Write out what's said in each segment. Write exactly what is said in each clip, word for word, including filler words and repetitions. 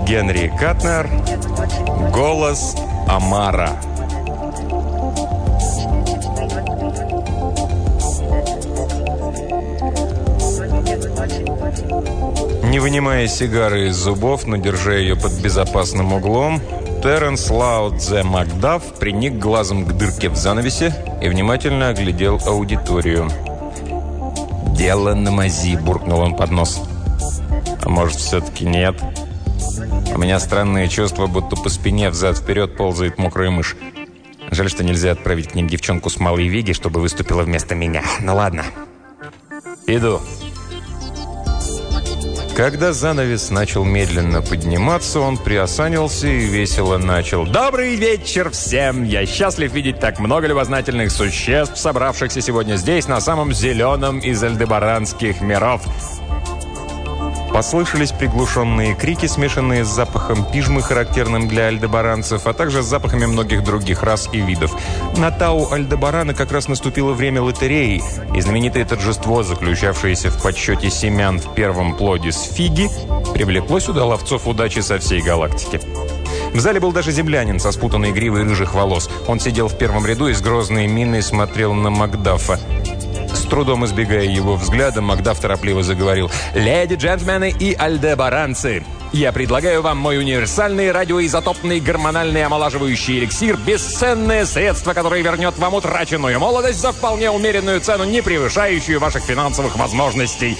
Генри Катнер. Голос Омара. Не вынимая сигары из зубов, но держа ее под безопасным углом, Терренс Лао Тзе Макдаф приник глазом к дырке в занавесе и внимательно оглядел аудиторию. «Дело на мази», — буркнул он под нос. «А может, все-таки нет? У меня странное чувство, будто по спине взад-вперед ползает мокрая мышь. Жаль, что нельзя отправить к ним девчонку с Малой Виги, чтобы выступила вместо меня. Ну ладно. Иду». Когда занавес начал медленно подниматься, он приосанился и весело начал. «Добрый вечер всем! Я счастлив видеть так много любознательных существ, собравшихся сегодня здесь, на самом зеленом из альдебаранских миров». Послышались приглушенные крики, смешанные с запахом пижмы, характерным для альдебаранцев, а также с запахами многих других рас и видов. На Тау Альдебарана как раз наступило время лотереи, и знаменитое торжество, заключавшееся в подсчете семян в первом плоде с фиги, привлекло сюда ловцов удачи со всей галактики. В зале был даже землянин со спутанной гривой рыжих волос. Он сидел в первом ряду и с грозной миной смотрел на Макдафа. С трудом избегая его взгляда, Макдаф торопливо заговорил. «Леди, джентльмены и альдебаранцы, я предлагаю вам мой универсальный радиоизотопный гормональный омолаживающий эликсир, бесценное средство, которое вернет вам утраченную молодость за вполне умеренную цену, не превышающую ваших финансовых возможностей».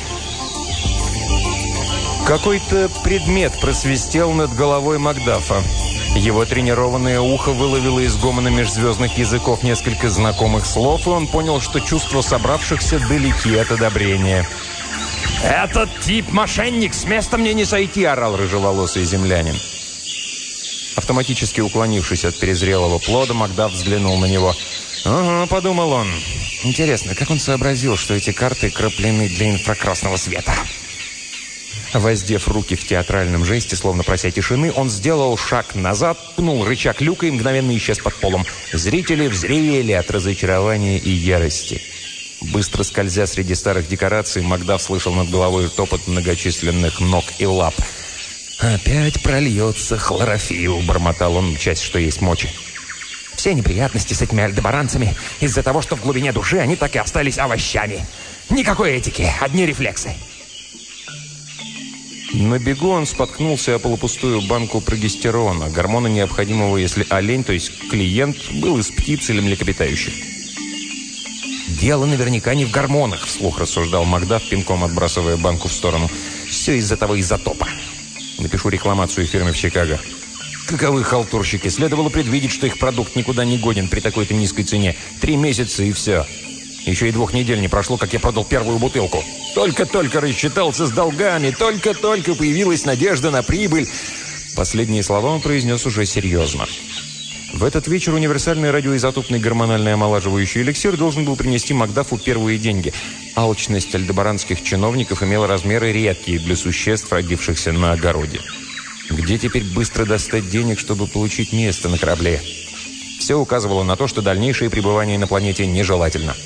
Какой-то предмет просвистел над головой Макдафа. Его тренированное ухо выловило из гомона межзвездных языков несколько знакомых слов, и он понял, что чувства собравшихся далеки от одобрения. «Этот тип мошенник! С места мне не сойти!» – орал рыжеволосый землянин. Автоматически уклонившись от перезрелого плода, Макдаф взглянул на него. «Ага», – подумал он. «Интересно, как он сообразил, что эти карты краплены для инфракрасного света?» Воздев руки в театральном жесте, словно прося тишины, он сделал шаг назад, пнул рычаг люка и мгновенно исчез под полом. Зрители взревели от разочарования и ярости. Быстро скользя среди старых декораций, Макдаф слышал над головой топот многочисленных ног и лап. «Опять прольется хлорофилл», — бормотал он, часть что есть мочи. «Все неприятности с этими альдебаранцами из-за того, что в глубине души они так и остались овощами. Никакой этики, одни рефлексы». На бегу он споткнулся о полупустую банку прогестерона, гормона необходимого, если олень, то есть клиент, был из птиц или млекопитающих. «Дело наверняка не в гормонах», — вслух рассуждал Макдаф, пинком отбрасывая банку в сторону. «Все из-за того изотопа. Напишу рекламацию фирме в Чикаго. Каковы халтурщики! Следовало предвидеть, что их продукт никуда не годен при такой-то низкой цене. Три месяца и все. Еще и двух недель не прошло, как я продал первую бутылку. Только-только рассчитался с долгами, только-только появилась надежда на прибыль». Последние слова он произнес уже серьезно. В этот вечер универсальный радиоизотопный гормональный омолаживающий эликсир должен был принести Макдафу первые деньги. Алчность альдебаранских чиновников имела размеры редкие для существ, родившихся на огороде. Где теперь быстро достать денег, чтобы получить место на корабле? Все указывало на то, что дальнейшее пребывание на планете нежелательно.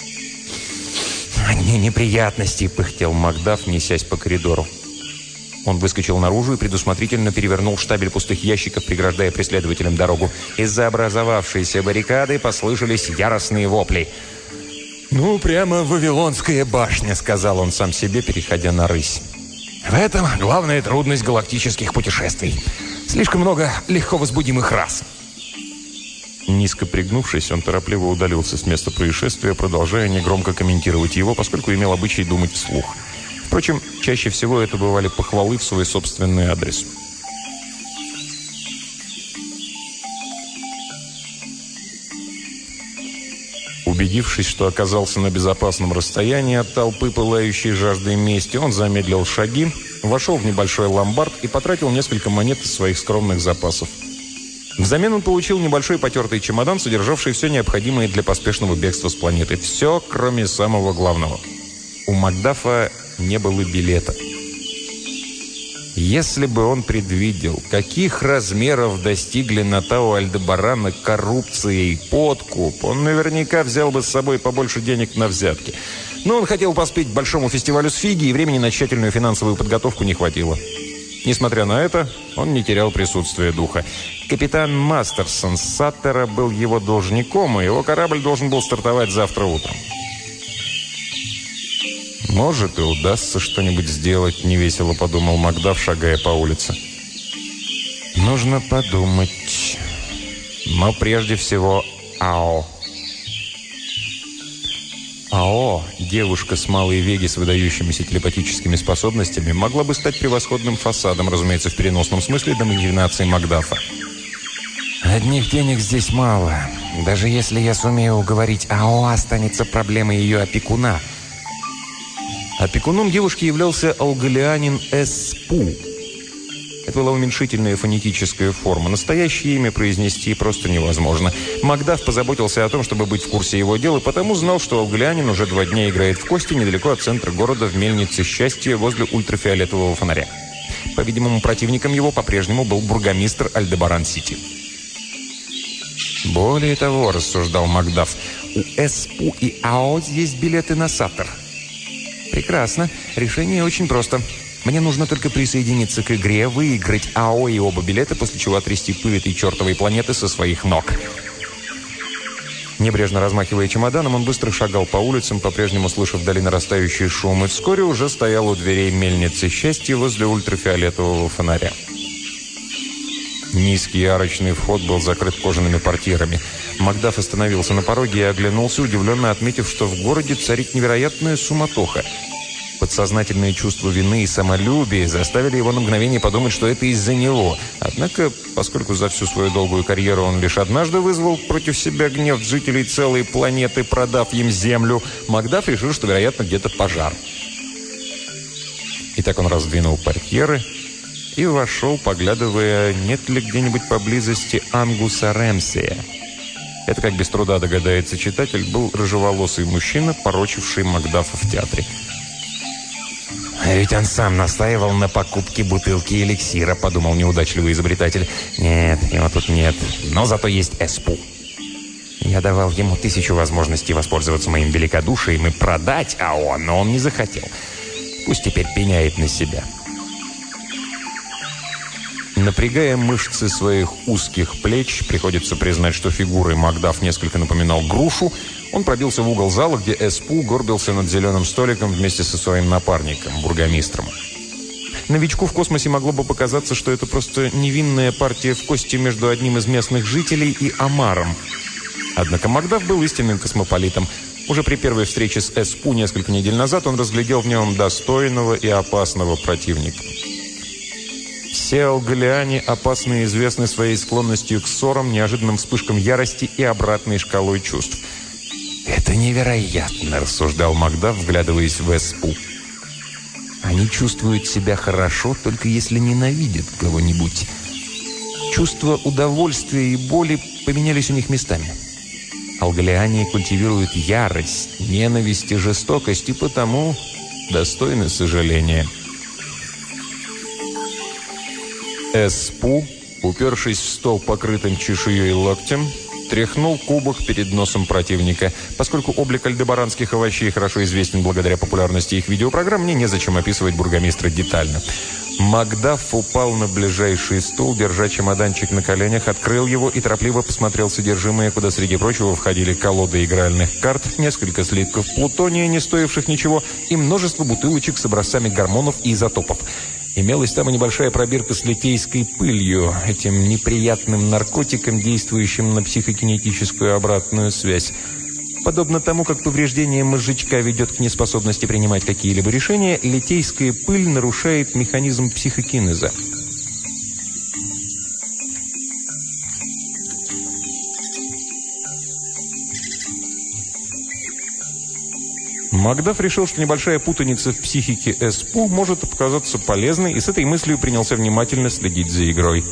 «Одни неприятности», — пыхтел Макдаф, несясь по коридору. Он выскочил наружу и предусмотрительно перевернул штабель пустых ящиков, преграждая преследователям дорогу. Из-за образовавшейся баррикады послышались яростные вопли. «Ну, прямо Вавилонская башня», — сказал он сам себе, переходя на рысь. «В этом главная трудность галактических путешествий. Слишком много легко возбудимых рас». Низко пригнувшись, он торопливо удалился с места происшествия, продолжая негромко комментировать его, поскольку имел обычай думать вслух. Впрочем, чаще всего это бывали похвалы в свой собственный адрес. Убедившись, что оказался на безопасном расстоянии от толпы, пылающей жаждой мести, он замедлил шаги, вошел в небольшой ломбард и потратил несколько монет из своих скромных запасов. Взамен он получил небольшой потертый чемодан, содержавший все необходимое для поспешного бегства с планеты. Все, кроме самого главного. У Макдафа не было билета. Если бы он предвидел, каких размеров достигли на Тау Альдебарана коррупция и подкуп, он наверняка взял бы с собой побольше денег на взятки. Но он хотел поспеть к большому фестивалю с фиги, и времени на тщательную финансовую подготовку не хватило. Несмотря на это, он не терял присутствия духа. Капитан Мастерсон Саттера был его должником, и его корабль должен был стартовать завтра утром. «Может, и удастся что-нибудь сделать», — невесело подумал Макдаф, шагая по улице. «Нужно подумать. Но прежде всего АО». АО, девушка с Малой Веги с выдающимися телепатическими способностями, могла бы стать превосходным фасадом, разумеется, в переносном смысле, до махинации Макдафа. «Одних денег здесь мало. Даже если я сумею уговорить АО, останется проблемой ее опекуна». Опекуном девушки являлся алгалианин Эспу. Это была уменьшительная фонетическая форма. Настоящее имя произнести просто невозможно. Макдаф позаботился о том, чтобы быть в курсе его дела, потому знал, что алгалианин уже два дня играет в кости недалеко от центра города в мельнице счастья возле ультрафиолетового фонаря. По-видимому, противником его по-прежнему был бургомистр Альдебаран-Сити. «Более того, — рассуждал Макдаф, — у Эспу и АО есть билеты на Саттер. Прекрасно. Решение очень просто. Мне нужно только присоединиться к игре, выиграть АО и оба билета, после чего отрясти пыль этой чертовой планеты со своих ног». Небрежно размахивая чемоданом, он быстро шагал по улицам, по-прежнему слыша вдали нарастающий шум, и вскоре уже стоял у дверей мельницы счастья возле ультрафиолетового фонаря. Низкий арочный вход был закрыт кожаными портьерами. Макдаф остановился на пороге и оглянулся, удивленно отметив, что в городе царит невероятная суматоха. Подсознательное чувство вины и самолюбия заставили его на мгновение подумать, что это из-за него. Однако, поскольку за всю свою долгую карьеру он лишь однажды вызвал против себя гнев жителей целой планеты, продав им землю, Макдаф решил, что, вероятно, где-то пожар. Итак, он раздвинул портьеры и вошел, поглядывая, нет ли где-нибудь поблизости Ангуса Рэмсея. Это, как без труда догадается читатель, был рыжеволосый мужчина, порочивший Макдафа в театре. «А ведь он сам настаивал на покупке бутылки эликсира», — подумал неудачливый изобретатель. «Нет, его тут нет. Но зато есть Эспу. Я давал ему тысячу возможностей воспользоваться моим великодушием и продать АО, но он не захотел. Пусть теперь пеняет на себя». Напрягая мышцы своих узких плеч, приходится признать, что фигурой Макдаф несколько напоминал грушу, он пробился в угол зала, где Эспу горбился над зеленым столиком вместе со своим напарником, бургомистром. Новичку в космосе могло бы показаться, что это просто невинная партия в кости между одним из местных жителей и омаром. Однако Макдаф был истинным космополитом. Уже при первой встрече с Эспу несколько недель назад он разглядел в нем достойного и опасного противника. Все алгалиане опасны и известны своей склонностью к ссорам, неожиданным вспышкам ярости и обратной шкалой чувств. «Это невероятно», — рассуждал Макдаф, вглядываясь в Эспу. «Они чувствуют себя хорошо, только если ненавидят кого-нибудь. Чувства удовольствия и боли поменялись у них местами. Алгалиане культивируют ярость, ненависть и жестокость, и потому достойны сожаления». Эспу, упершись в стол, покрытым чешуей локтем, тряхнул кубок перед носом противника. Поскольку облик альдебаранских овощей хорошо известен благодаря популярности их видеопрограмм, мне незачем описывать бургомистра детально. Макдаф упал на ближайший стул, держа чемоданчик на коленях, открыл его и торопливо посмотрел содержимое, куда, среди прочего, входили колоды игральных карт, несколько слитков плутония, не стоивших ничего, и множество бутылочек с образцами гормонов и изотопов. Имелась там и небольшая пробирка с литейской пылью, этим неприятным наркотиком, действующим на психокинетическую обратную связь. Подобно тому, как повреждение мозжечка ведет к неспособности принимать какие-либо решения, литейская пыль нарушает механизм психокинеза. Макдаф решил, что небольшая путаница в психике Эспу может показаться полезной, и с этой мыслью принялся внимательно следить за игрой.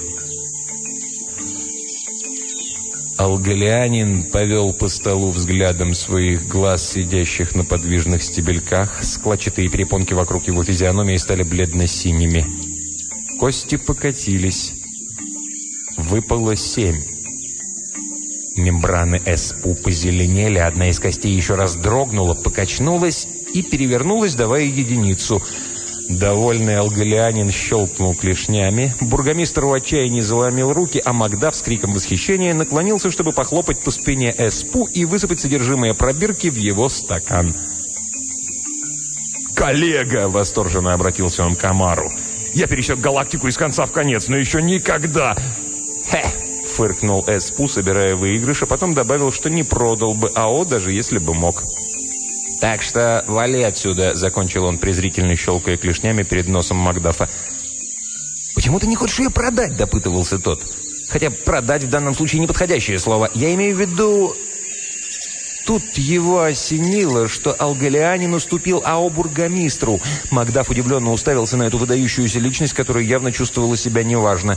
Алгалианин повел по столу взглядом своих глаз, сидящих на подвижных стебельках. Складчатые перепонки вокруг его физиономии стали бледно-синими. Кости покатились. Выпало семь. Мембраны Эспу позеленели, одна из костей еще раз дрогнула, покачнулась и перевернулась, давая единицу. Довольный алгалианин щелкнул клешнями, бургомистр в отчаянии заломил руки, а Макдаф с криком восхищения наклонился, чтобы похлопать по спине Эспу и высыпать содержимое пробирки в его стакан. «Коллега!» — восторженно обратился он к Амару. «Я пересек галактику из конца в конец, но еще никогда!» «Хе!» — фыркнул Эспу, собирая выигрыш, а потом добавил, что не продал бы АО, даже если бы мог. «Так что вали отсюда», — закончил он, презрительно щелкая клешнями перед носом Макдафа. «Почему ты не хочешь ее продать?» — допытывался тот. «Хотя продать в данном случае неподходящее слово. Я имею в виду...» Тут его осенило, что алгалианин уступил АО бургомистру. Макдаф удивленно уставился на эту выдающуюся личность, которая явно чувствовала себя неважно.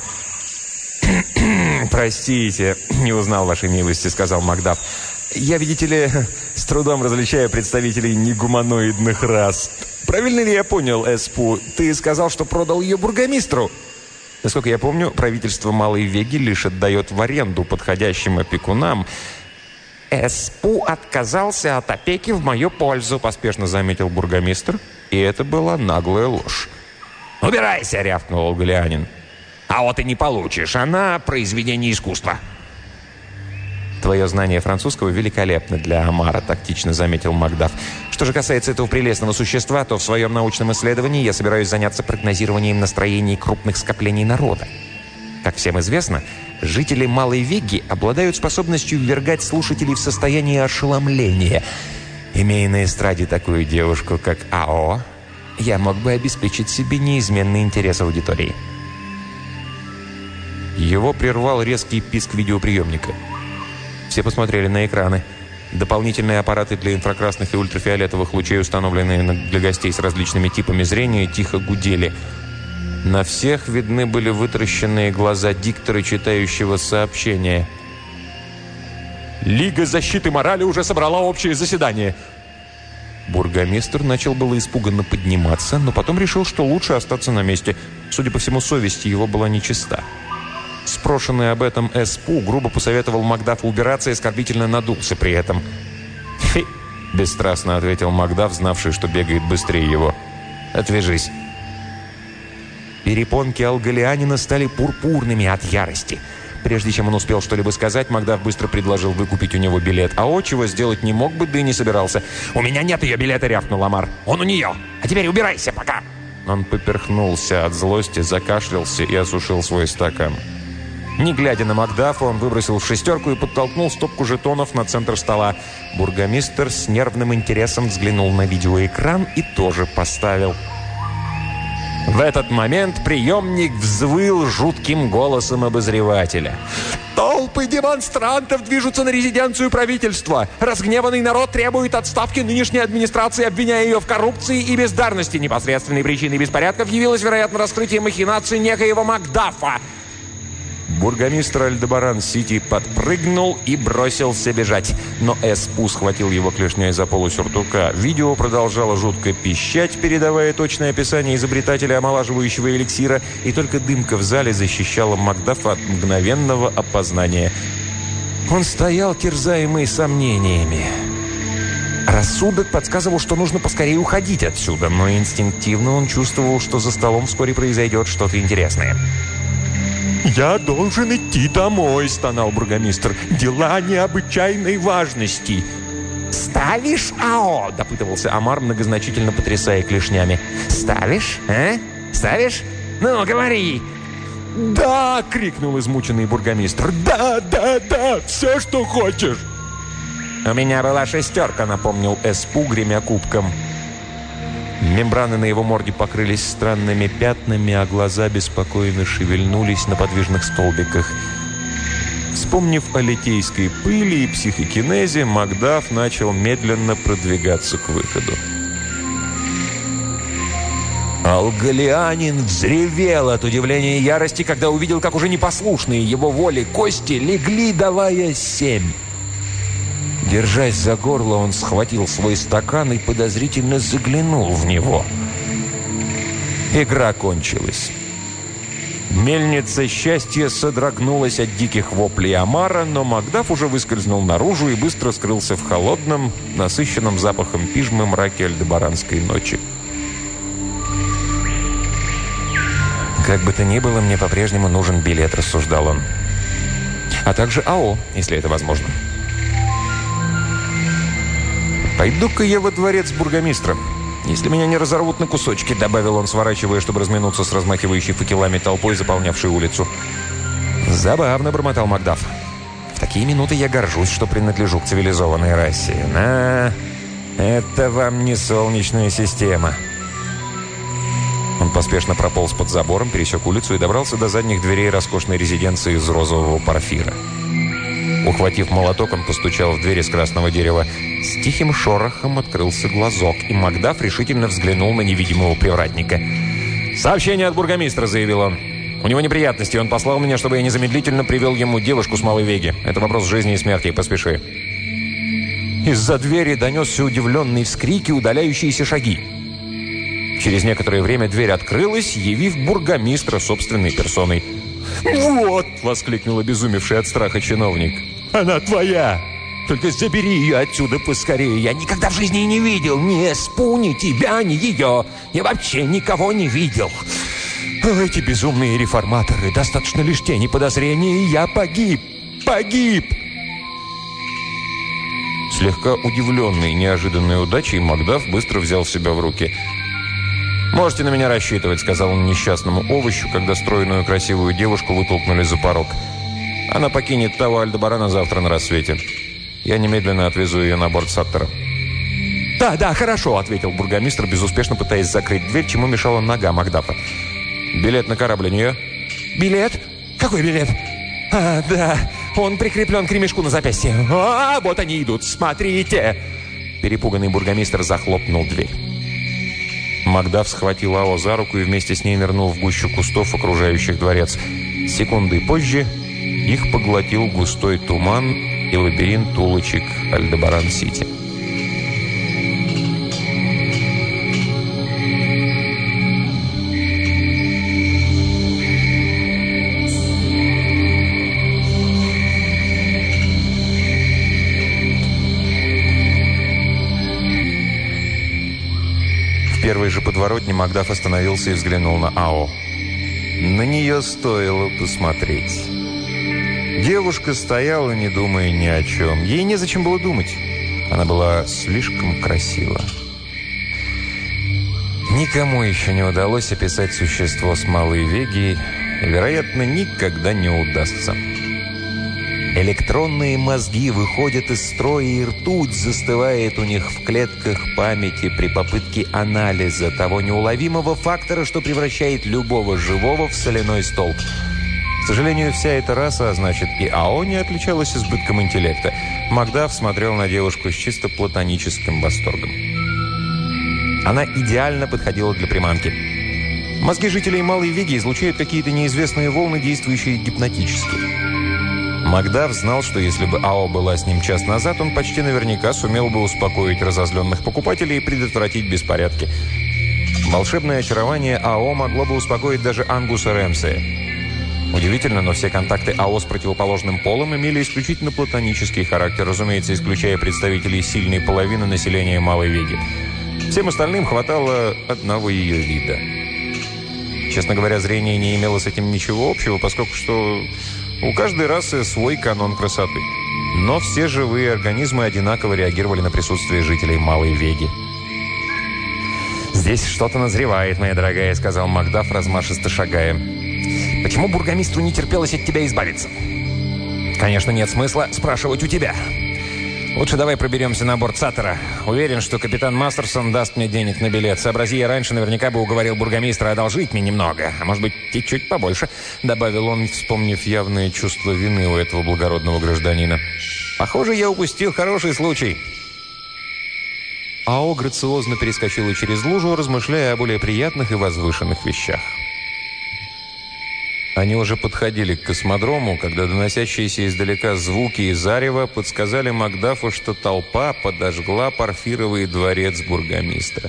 «Простите, не узнал вашей милости», — сказал Макдаф. «Я, видите ли, с трудом различаю представителей негуманоидных рас. Правильно ли я понял, Эспу? Ты сказал, что продал ее бургомистру?» «Насколько я помню, правительство Малой Веги лишь отдает в аренду подходящим опекунам». «Эспу отказался от опеки в мою пользу», — поспешно заметил бургомистр. И это была наглая ложь. «Убирайся!» — рявкнул алгалианин. «А вот и не получишь. Она произведение искусства». «Твое знание французского великолепно для Амара», — тактично заметил Макдаф. «Что же касается этого прелестного существа, то в своем научном исследовании я собираюсь заняться прогнозированием настроений крупных скоплений народа. Как всем известно, жители Малой Веги обладают способностью ввергать слушателей в состояние ошеломления. Имея на эстраде такую девушку, как АО, я мог бы обеспечить себе неизменный интерес аудитории». Его прервал резкий писк видеоприемника. Все посмотрели на экраны. Дополнительные аппараты для инфракрасных и ультрафиолетовых лучей, установленные для гостей с различными типами зрения, тихо гудели. На всех видны были вытаращенные глаза диктора, читающего сообщение. «Лига защиты морали уже собрала общее заседание». Бургомистр начал было испуганно подниматься, но потом решил, что лучше остаться на месте. Судя по всему, совесть его была нечиста. Спрошенный об этом Эспу грубо посоветовал Макдафу убираться и оскорбительно надулся при этом. «Фи!» – бесстрастно ответил Макдаф, знавший, что бегает быстрее его. «Отвяжись!» Перепонки алгалианина стали пурпурными от ярости. Прежде чем он успел что-либо сказать, Макдаф быстро предложил выкупить у него билет. А о, чего сделать не мог бы, да и не собирался. «У меня нет ее билета!» – рявкнул Амар. «Он у нее! А теперь убирайся пока!» Он поперхнулся от злости, закашлялся и осушил свой стакан. Не глядя на Макдафа, он выбросил в шестерку и подтолкнул стопку жетонов на центр стола. Бургомистр с нервным интересом взглянул на видеоэкран и тоже поставил. В этот момент приемник взвыл жутким голосом обозревателя. «Толпы демонстрантов движутся на резиденцию правительства. Разгневанный народ требует отставки нынешней администрации, обвиняя ее в коррупции и бездарности. Непосредственной причиной беспорядков явилось, вероятно, раскрытие махинаций некоего Макдафа». Бургомистр Альдебаран-Сити подпрыгнул и бросился бежать. Но Эспу схватил его клешней за полу сюртука. Видео продолжало жутко пищать, передавая точное описание изобретателя омолаживающего эликсира, и только дымка в зале защищала Макдафа от мгновенного опознания. Он стоял, терзаемый сомнениями. Рассудок подсказывал, что нужно поскорее уходить отсюда, но инстинктивно он чувствовал, что за столом вскоре произойдет что-то интересное. «Я должен идти домой», — стонал бургомистр. «Дела необычайной важности». «Ставишь АО?» — допытывался Амар, многозначительно потрясая клешнями. «Ставишь, а? Ставишь? Ну, говори!» «Да!» — крикнул измученный бургомистр. «Да, да, да! Все, что хочешь!» «У меня была шестерка», — напомнил Эспу, гремя кубком. Мембраны на его морде покрылись странными пятнами, а глаза беспокойно шевельнулись на подвижных столбиках. Вспомнив о литейской пыли и психокинезе, Макдаф начал медленно продвигаться к выходу. Алгалианин взревел от удивления и ярости, когда увидел, как уже непослушные его воле кости легли, давая семь. Держась за горло, он схватил свой стакан и подозрительно заглянул в него. Игра кончилась. Мельница счастья содрогнулась от диких воплей Амара, но Макдаф уже выскользнул наружу и быстро скрылся в холодном, насыщенном запахом пижмы мраке альдебаранской ночи. «Как бы то ни было, мне по-прежнему нужен билет», – рассуждал он. «А также АО, если это возможно». «Пойду-ка я во дворец бургомистра, если меня не разорвут на кусочки», – добавил он, сворачивая, чтобы разминуться с размахивающей факелами толпой, заполнявшей улицу. «Забавно», – бормотал Макдаф. «В такие минуты я горжусь, что принадлежу к цивилизованной расе. На, это вам не солнечная система». Он поспешно прополз под забором, пересек улицу и добрался до задних дверей роскошной резиденции из розового порфира. Ухватив молоток, он постучал в дверь из красного дерева. С тихим шорохом открылся глазок, и Макдаф решительно взглянул на невидимого привратника. «Сообщение от бургомистра», — заявил он. «У него неприятности. Он послал меня, чтобы я незамедлительно привел ему девушку с Малой Веги. Это вопрос жизни и смерти. Поспеши». Из-за двери донесся удивленный вскрик и удаляющиеся шаги. Через некоторое время дверь открылась, явив бургомистра собственной персоной. «Вот!» — воскликнул обезумевший от страха чиновник. «Она твоя! Только забери ее отсюда поскорее! Я никогда в жизни не видел ни Эспу, ни тебя, ни ее! Я вообще никого не видел! Эти безумные реформаторы! Достаточно лишь тени подозрения, и я погиб! Погиб!» Слегка удивленный неожиданной удачей, Макдаф быстро взял себя в руки. «Можете на меня рассчитывать», — сказал он несчастному овощу, когда стройную красивую девушку вытолкнули за порог. «Она покинет того Альдебарана завтра на рассвете. Я немедленно отвезу ее на борт Саттера». «Да, да, хорошо», — ответил бургомистр, безуспешно пытаясь закрыть дверь, чему мешала нога Макдафа. «Билет на корабль у нее?» «Билет? Какой билет?» «А, да, он прикреплен к ремешку на запястье. А, вот они идут, смотрите!» Перепуганный бургомистр захлопнул дверь. Макдаф схватил АО за руку и вместе с ней нырнул в гущу кустов, окружающих дворец. Секунды позже их поглотил густой туман и лабиринт улочек Альдебаран-Сити. В первой же подворотне Макдаф остановился и взглянул на АО. На нее стоило посмотреть. Девушка стояла, не думая ни о чем. Ей незачем было думать. Она была слишком красива. Никому еще не удалось описать существо с Малой Веги, и, вероятно, никогда не удастся. Электронные мозги выходят из строя, и ртуть застывает у них в клетках памяти при попытке анализа того неуловимого фактора, что превращает любого живого в соляной столб. К сожалению, вся эта раса, а значит и АО, не отличалась избытком интеллекта. Макдаф смотрел на девушку с чисто платоническим восторгом. Она идеально подходила для приманки. Мозги жителей Малой Веги излучают какие-то неизвестные волны, действующие гипнотически. Макдаф знал, что если бы АО была с ним час назад, он почти наверняка сумел бы успокоить разозленных покупателей и предотвратить беспорядки. Волшебное очарование АО могло бы успокоить даже Ангуса Рэмсея. Удивительно, но все контакты АО с противоположным полом имели исключительно платонический характер, разумеется, исключая представителей сильной половины населения Малой Веги. Всем остальным хватало одного ее вида. Честно говоря, зрение не имело с этим ничего общего, поскольку что у каждой расы свой канон красоты. Но все живые организмы одинаково реагировали на присутствие жителей Малой Веги. «Здесь что-то назревает, моя дорогая», — сказал Макдаф, размашисто шагая. «Почему бургомистру не терпелось от тебя избавиться?» «Конечно, нет смысла спрашивать у тебя. Лучше давай проберемся на борт Саттера. Уверен, что капитан Мастерсон даст мне денег на билет. Сообрази я раньше, наверняка бы уговорил бургомистра одолжить мне немного. А может быть, и чуть побольше», — добавил он, вспомнив явное чувство вины у этого благородного гражданина. «Похоже, я упустил хороший случай». АО грациозно перескочила через лужу, размышляя о более приятных и возвышенных вещах. Они уже подходили к космодрому, когда доносящиеся издалека звуки и зарево подсказали Макдафу, что толпа подожгла Порфировый дворец бургомистра.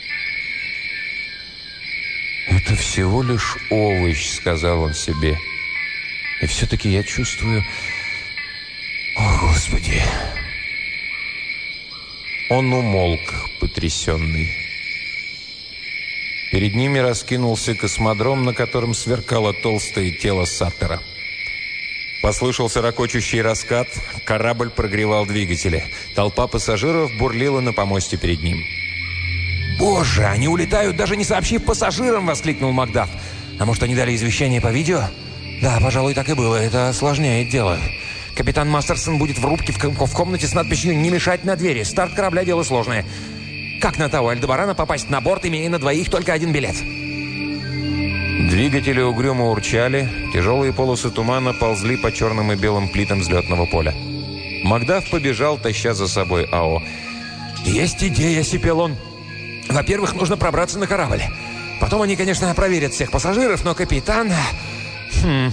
«Это всего лишь овощ», — сказал он себе. «И все-таки я чувствую... О, Господи!» Он умолк, потрясенный. Перед ними раскинулся космодром, на котором сверкало толстое тело Саттера. Послышался ракочущий раскат, корабль прогревал двигатели. Толпа пассажиров бурлила на помосте перед ним. «Боже, они улетают, даже не сообщив пассажирам!» — воскликнул Макдаф. «А может, они дали извещение по видео?» «Да, пожалуй, так и было. Это осложняет дело. Капитан Мастерсон будет в рубке в, в комнате с надписью «Не мешать на двери». Старт корабля — дело сложное. Как на того Альдебарана попасть на борт, имея на двоих только один билет?» Двигатели угрюмо урчали, тяжелые полосы тумана ползли по черным и белым плитам взлетного поля. Макдаф побежал, таща за собой АО. «Есть идея», — сипел он. «Во-первых, нужно пробраться на корабль. Потом они, конечно, проверят всех пассажиров, но капитан...» хм...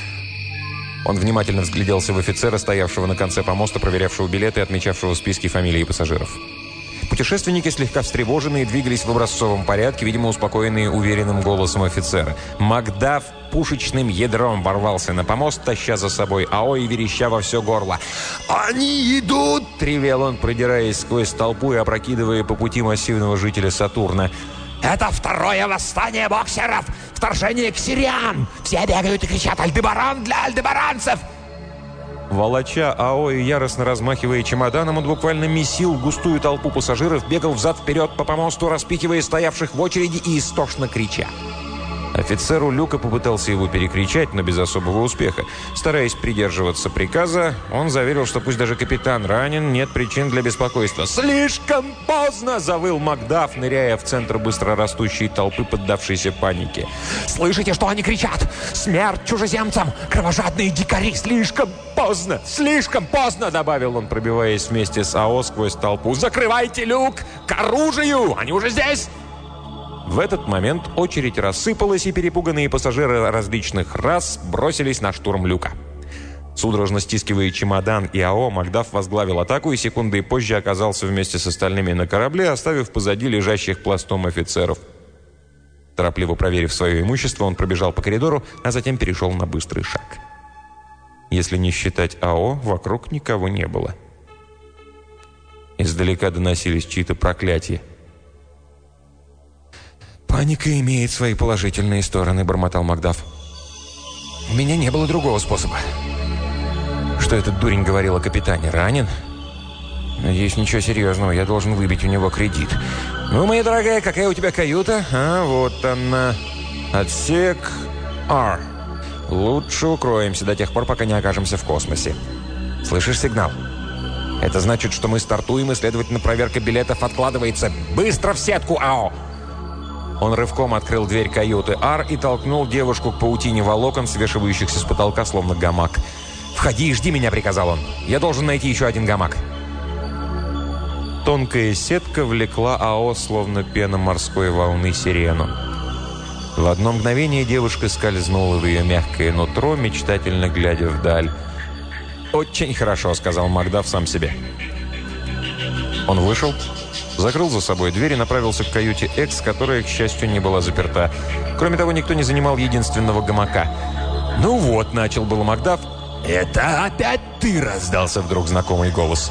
Он внимательно взгляделся в офицера, стоявшего на конце помоста, проверявшего билеты и отмечавшего списки фамилий пассажиров. Путешественники, слегка встревоженные, двигались в образцовом порядке, видимо, успокоенные уверенным голосом офицера. Макдаф пушечным ядром ворвался на помост, таща за собой АО и вереща во все горло. «Они идут!» — тревел он, продираясь сквозь толпу и опрокидывая по пути массивного жителя Сатурна. «Это второе восстание боксеров! Вторжение ксириан! Все бегают и кричат «Альдебаран для альдебаранцев!» Волоча АО и яростно размахивая чемоданом, он буквально месил густую толпу пассажиров, бегал взад-вперед по помосту, распихивая стоявших в очереди и истошно крича. Офицер у люка попытался его перекричать, но без особого успеха. Стараясь придерживаться приказа, он заверил, что пусть даже капитан ранен, нет причин для беспокойства. «Слишком поздно!» – завыл Макдаф, ныряя в центр быстро растущей толпы, поддавшейся панике. «Слышите, что они кричат? Смерть чужеземцам! Кровожадные дикари! Слишком поздно! Слишком поздно!» – добавил он, пробиваясь вместе с АО сквозь толпу. «Закрывайте люк! К оружию! Они уже здесь!» В этот момент очередь рассыпалась, и перепуганные пассажиры различных рас бросились на штурм люка. Судорожно стискивая чемодан и АО, Макдаф возглавил атаку и секундой позже оказался вместе с остальными на корабле, оставив позади лежащих пластом офицеров. Торопливо проверив свое имущество, он пробежал по коридору, а затем перешел на быстрый шаг. Если не считать АО, вокруг никого не было. Издалека доносились чьи-то проклятия. «Паника имеет свои положительные стороны», — бормотал Макдаф. «У меня не было другого способа». Что этот дурень говорил о капитане? Ранен? Надеюсь, ничего серьезного. Я должен выбить у него кредит. «Ну, моя дорогая, какая у тебя каюта?» «А, вот она. Отсек R. Лучше укроемся до тех пор, пока не окажемся в космосе. Слышишь сигнал? Это значит, что мы стартуем, и, следовательно, проверка билетов откладывается. Быстро в сетку, АО!» Он рывком открыл дверь каюты Ар и толкнул девушку к паутине волокон, свешивающихся с потолка, словно гамак. «Входи и жди меня», — приказал он. «Я должен найти еще один гамак». Тонкая сетка влекла АО, словно пена морской волны, сирену. В одно мгновение девушка скользнула в ее мягкое нутро, мечтательно глядя вдаль. «Очень хорошо», — сказал Макдаф сам себе. Он вышел, закрыл за собой дверь и направился к каюте Экс, которая, к счастью, не была заперта. Кроме того, никто не занимал единственного гамака. «Ну вот», — начал был Макдаф. «Это опять ты!» — раздался вдруг знакомый голос.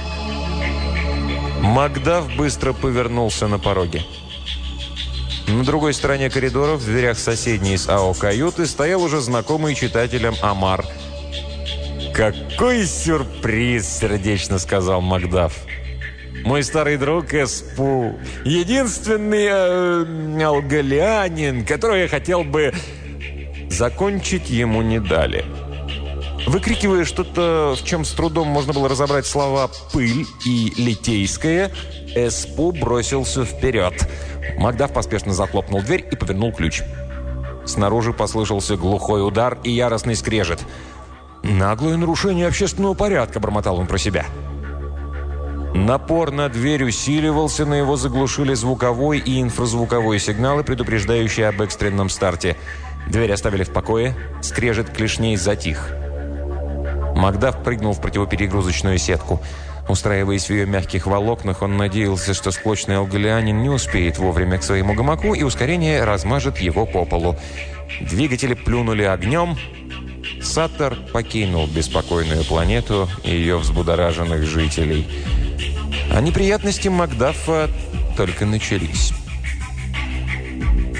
Макдаф быстро повернулся на пороге. На другой стороне коридора, в дверях соседней с АО каюты, стоял уже знакомый читателям Амар. «Какой сюрприз!» — сердечно сказал Макдаф. «Мой старый друг Эспу, единственный э, алголианин, которого я хотел бы...» Закончить ему не дали. Выкрикивая что-то, в чем с трудом можно было разобрать слова «пыль» и «литейская», Эспу бросился вперед. Макдаф поспешно захлопнул дверь и повернул ключ. Снаружи послышался глухой удар и яростный скрежет. «Наглое нарушение общественного порядка», — бормотал он про себя. Напор на дверь усиливался, но его заглушили звуковой и инфразвуковой сигналы, предупреждающие об экстренном старте. Дверь оставили в покое, скрежет клешней затих. Макдаф прыгнул в противоперегрузочную сетку. Устраиваясь в ее мягких волокнах, он надеялся, что склочный алголианин не успеет вовремя к своему гамаку, и ускорение размажет его по полу. Двигатели плюнули огнем. Саттер покинул беспокойную планету и ее взбудораженных жителей. А неприятности Макдафа только начались.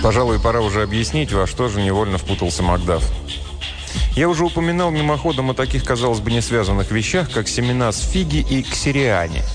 Пожалуй, пора уже объяснить, во что же невольно впутался Макдаф. Я уже упоминал мимоходом о таких, казалось бы, не связанных вещах, как семена с фиги и ксериане.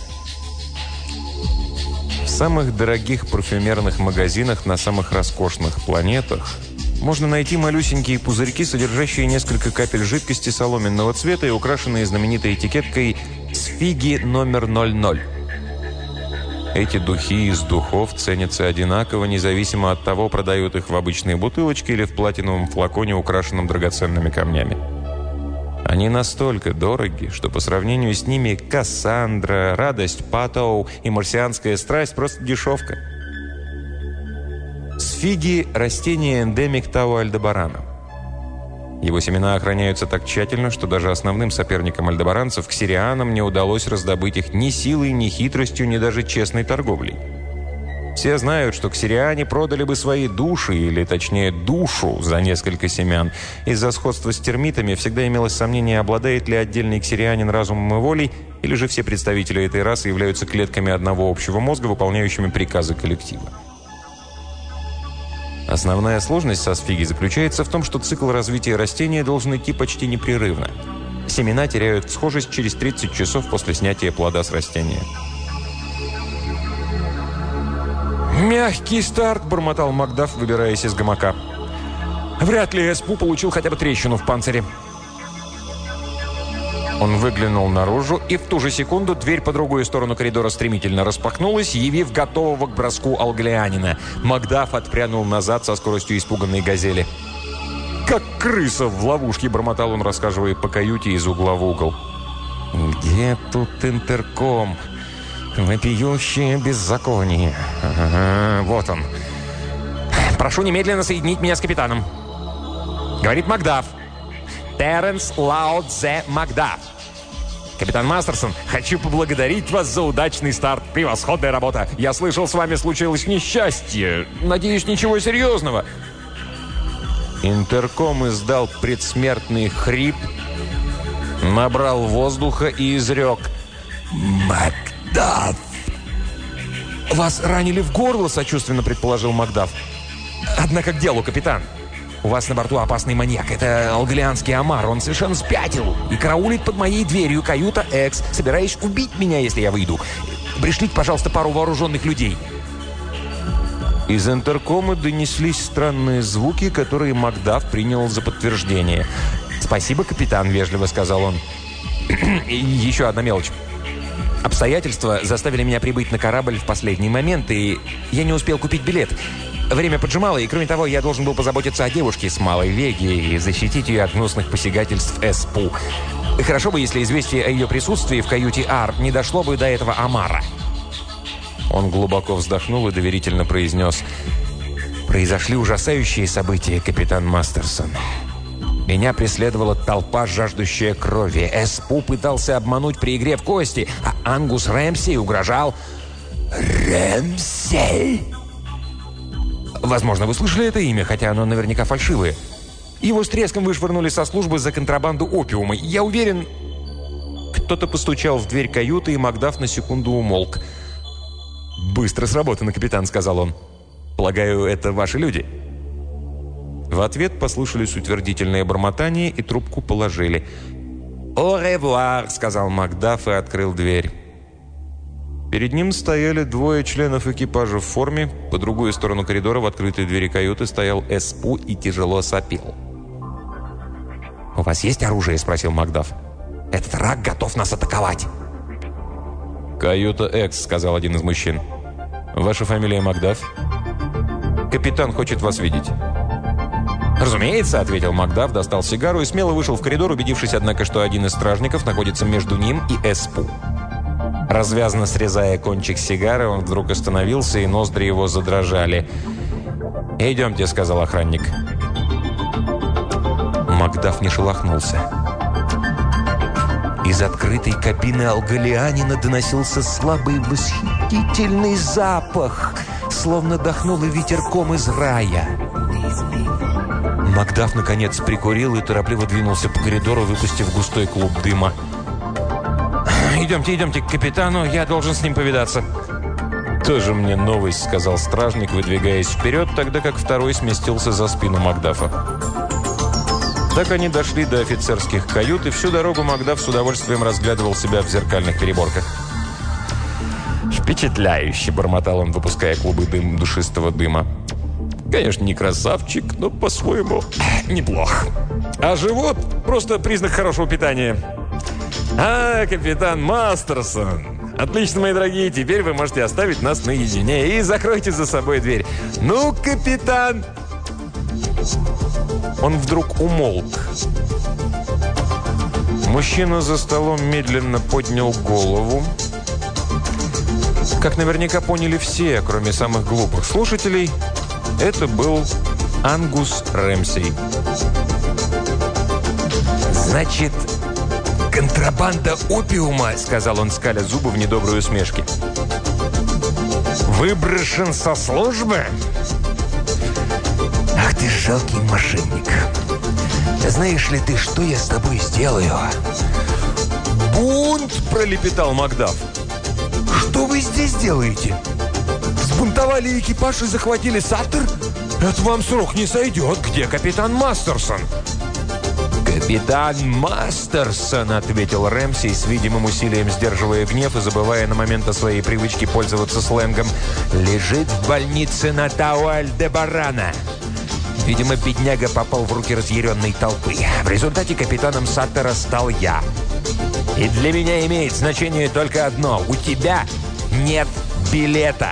В самых дорогих парфюмерных магазинах на самых роскошных планетах можно найти малюсенькие пузырьки, содержащие несколько капель жидкости соломенного цвета и украшенные знаменитой этикеткой «С фиги номер ноль ноль». Эти духи из духов ценятся одинаково, независимо от того, продают их в обычной бутылочке или в платиновом флаконе, украшенном драгоценными камнями. Они настолько дороги, что по сравнению с ними Кассандра, Радость Паттоу и Марсианская страсть просто дешевка. Сфиги – растение эндемик Тау-Альдебарана. Его семена охраняются так тщательно, что даже основным соперникам альдебаранцев, ксерианам, не удалось раздобыть их ни силой, ни хитростью, ни даже честной торговлей. Все знают, что ксериане продали бы свои души, или точнее душу, за несколько семян. Из-за сходства с термитами всегда имелось сомнение, обладает ли отдельный ксерианин разумом и волей, или же все представители этой расы являются клетками одного общего мозга, выполняющими приказы коллектива. Основная сложность со сфиги заключается в том, что цикл развития растения должен идти почти непрерывно. Семена теряют схожесть через тридцать часов после снятия плода с растения. «Мягкий старт», – бормотал Макдаф, выбираясь из гамака. «Вряд ли СПУ получил хотя бы трещину в панцире». Он выглянул наружу, и в ту же секунду дверь по другую сторону коридора стремительно распахнулась, явив готового к броску алглианина. Макдаф отпрянул назад со скоростью испуганной газели. «Как крыса в ловушке», – бормотал он, рассказывая по каюте из угла в угол. «Где тут интерком? Вопиющее беззаконие. Ага, вот он. Прошу немедленно соединить меня с капитаном», – говорит Макдаф. Терренс Лао Цзэ Макдаф. «Капитан Мастерсон, хочу поблагодарить вас за удачный старт. Превосходная работа. Я слышал, с вами случилось несчастье. Надеюсь, ничего серьезного». Интерком издал предсмертный хрип, набрал воздуха и изрек: «Макдаф!» «Вас ранили в горло», — сочувственно предположил Макдаф. «Однако к делу, капитан. У вас на борту опасный маньяк. Это алглианский омар. Он совершенно спятил и караулит под моей дверью каюта Экс, собираясь убить меня, если я выйду. Пришлите, пожалуйста, пару вооруженных людей». Из интеркома донеслись странные звуки, которые Макдаф принял за подтверждение. «Спасибо, капитан», — вежливо сказал он. «И еще одна мелочь. Обстоятельства заставили меня прибыть на корабль в последний момент, и я не успел купить билет. Время поджимало, и, кроме того, я должен был позаботиться о девушке с Малой Веги и защитить ее от гнусных посягательств СПУ. Хорошо бы, если известие о ее присутствии в каюте Ар не дошло бы до этого омара». Он глубоко вздохнул и доверительно произнес: «Произошли ужасающие события, капитан Мастерсон. Меня преследовала толпа, жаждущая крови. СПУ пытался обмануть при игре в кости, а Ангус Рэмси угрожал...» «Рэмси!» «Возможно, вы слышали это имя, хотя оно наверняка фальшивое. Его с треском вышвырнули со службы за контрабанду опиума. Я уверен...» Кто-то постучал в дверь каюты, и Макдаф на секунду умолк. «Быстро сработано, капитан», — сказал он. «Полагаю, это ваши люди?» В ответ послышались утвердительные бормотания, и трубку положили. «Au revoir», — сказал Макдаф и открыл дверь. Перед ним стояли двое членов экипажа в форме. По другую сторону коридора в открытой двери каюты стоял СПУ и тяжело сопел. «У вас есть оружие?» — спросил Макдаф. «Этот рак готов нас атаковать». «Каюта Экс», — сказал один из мужчин. «Ваша фамилия Макдаф?» «Капитан хочет вас видеть». «Разумеется», — ответил Макдаф, достал сигару и смело вышел в коридор, убедившись, однако, что один из стражников находится между ним и СПУ. Развязно срезая кончик сигары, он вдруг остановился, и ноздри его задрожали. «Идемте», — сказал охранник. Макдаф не шелохнулся. Из открытой кабины алгалианина доносился слабый восхитительный запах, словно дохнуло ветерком из рая. Макдаф, наконец, прикурил и торопливо двинулся по коридору, выпустив густой клуб дыма. «Идемте, идемте к капитану, я должен с ним повидаться». «Тоже мне новость», — сказал стражник, выдвигаясь вперед, тогда как второй сместился за спину Макдафа. Так они дошли до офицерских кают, и всю дорогу Макдаф с удовольствием разглядывал себя в зеркальных переборках. «Впечатляюще!» – бормотал он, выпуская клубы дым, душистого дыма. «Конечно, не красавчик, но по-своему неплох. А живот – просто признак хорошего питания. А, капитан Мастерсон! Отлично, мои дорогие, теперь вы можете оставить нас наедине и закройте за собой дверь. Ну, капитан!» Он вдруг умолк. Мужчина за столом медленно поднял голову. Как наверняка поняли все, кроме самых глупых слушателей, это был Ангус Рэмсей. «Значит, контрабанда опиума», — сказал он, скаля зубы в недоброй усмешке. «Выброшен со службы? Ах ты жалкий мошенник! Знаешь ли ты, что я с тобой сделаю?» «Бунт!» – пролепетал Макдаф. «Что вы здесь делаете? Взбунтовали экипаж и захватили Саттер? Это вам срок не сойдет. Где капитан Мастерсон?» «Капитан Мастерсон», — ответил Рэмсей, с видимым усилием сдерживая гнев и забывая на момент о своей привычке пользоваться сленгом, «лежит в больнице на Тау-Альдебарана». Видимо, бедняга попал в руки разъяренной толпы. В результате капитаном Саттера стал я. И для меня имеет значение только одно. У тебя нет билета.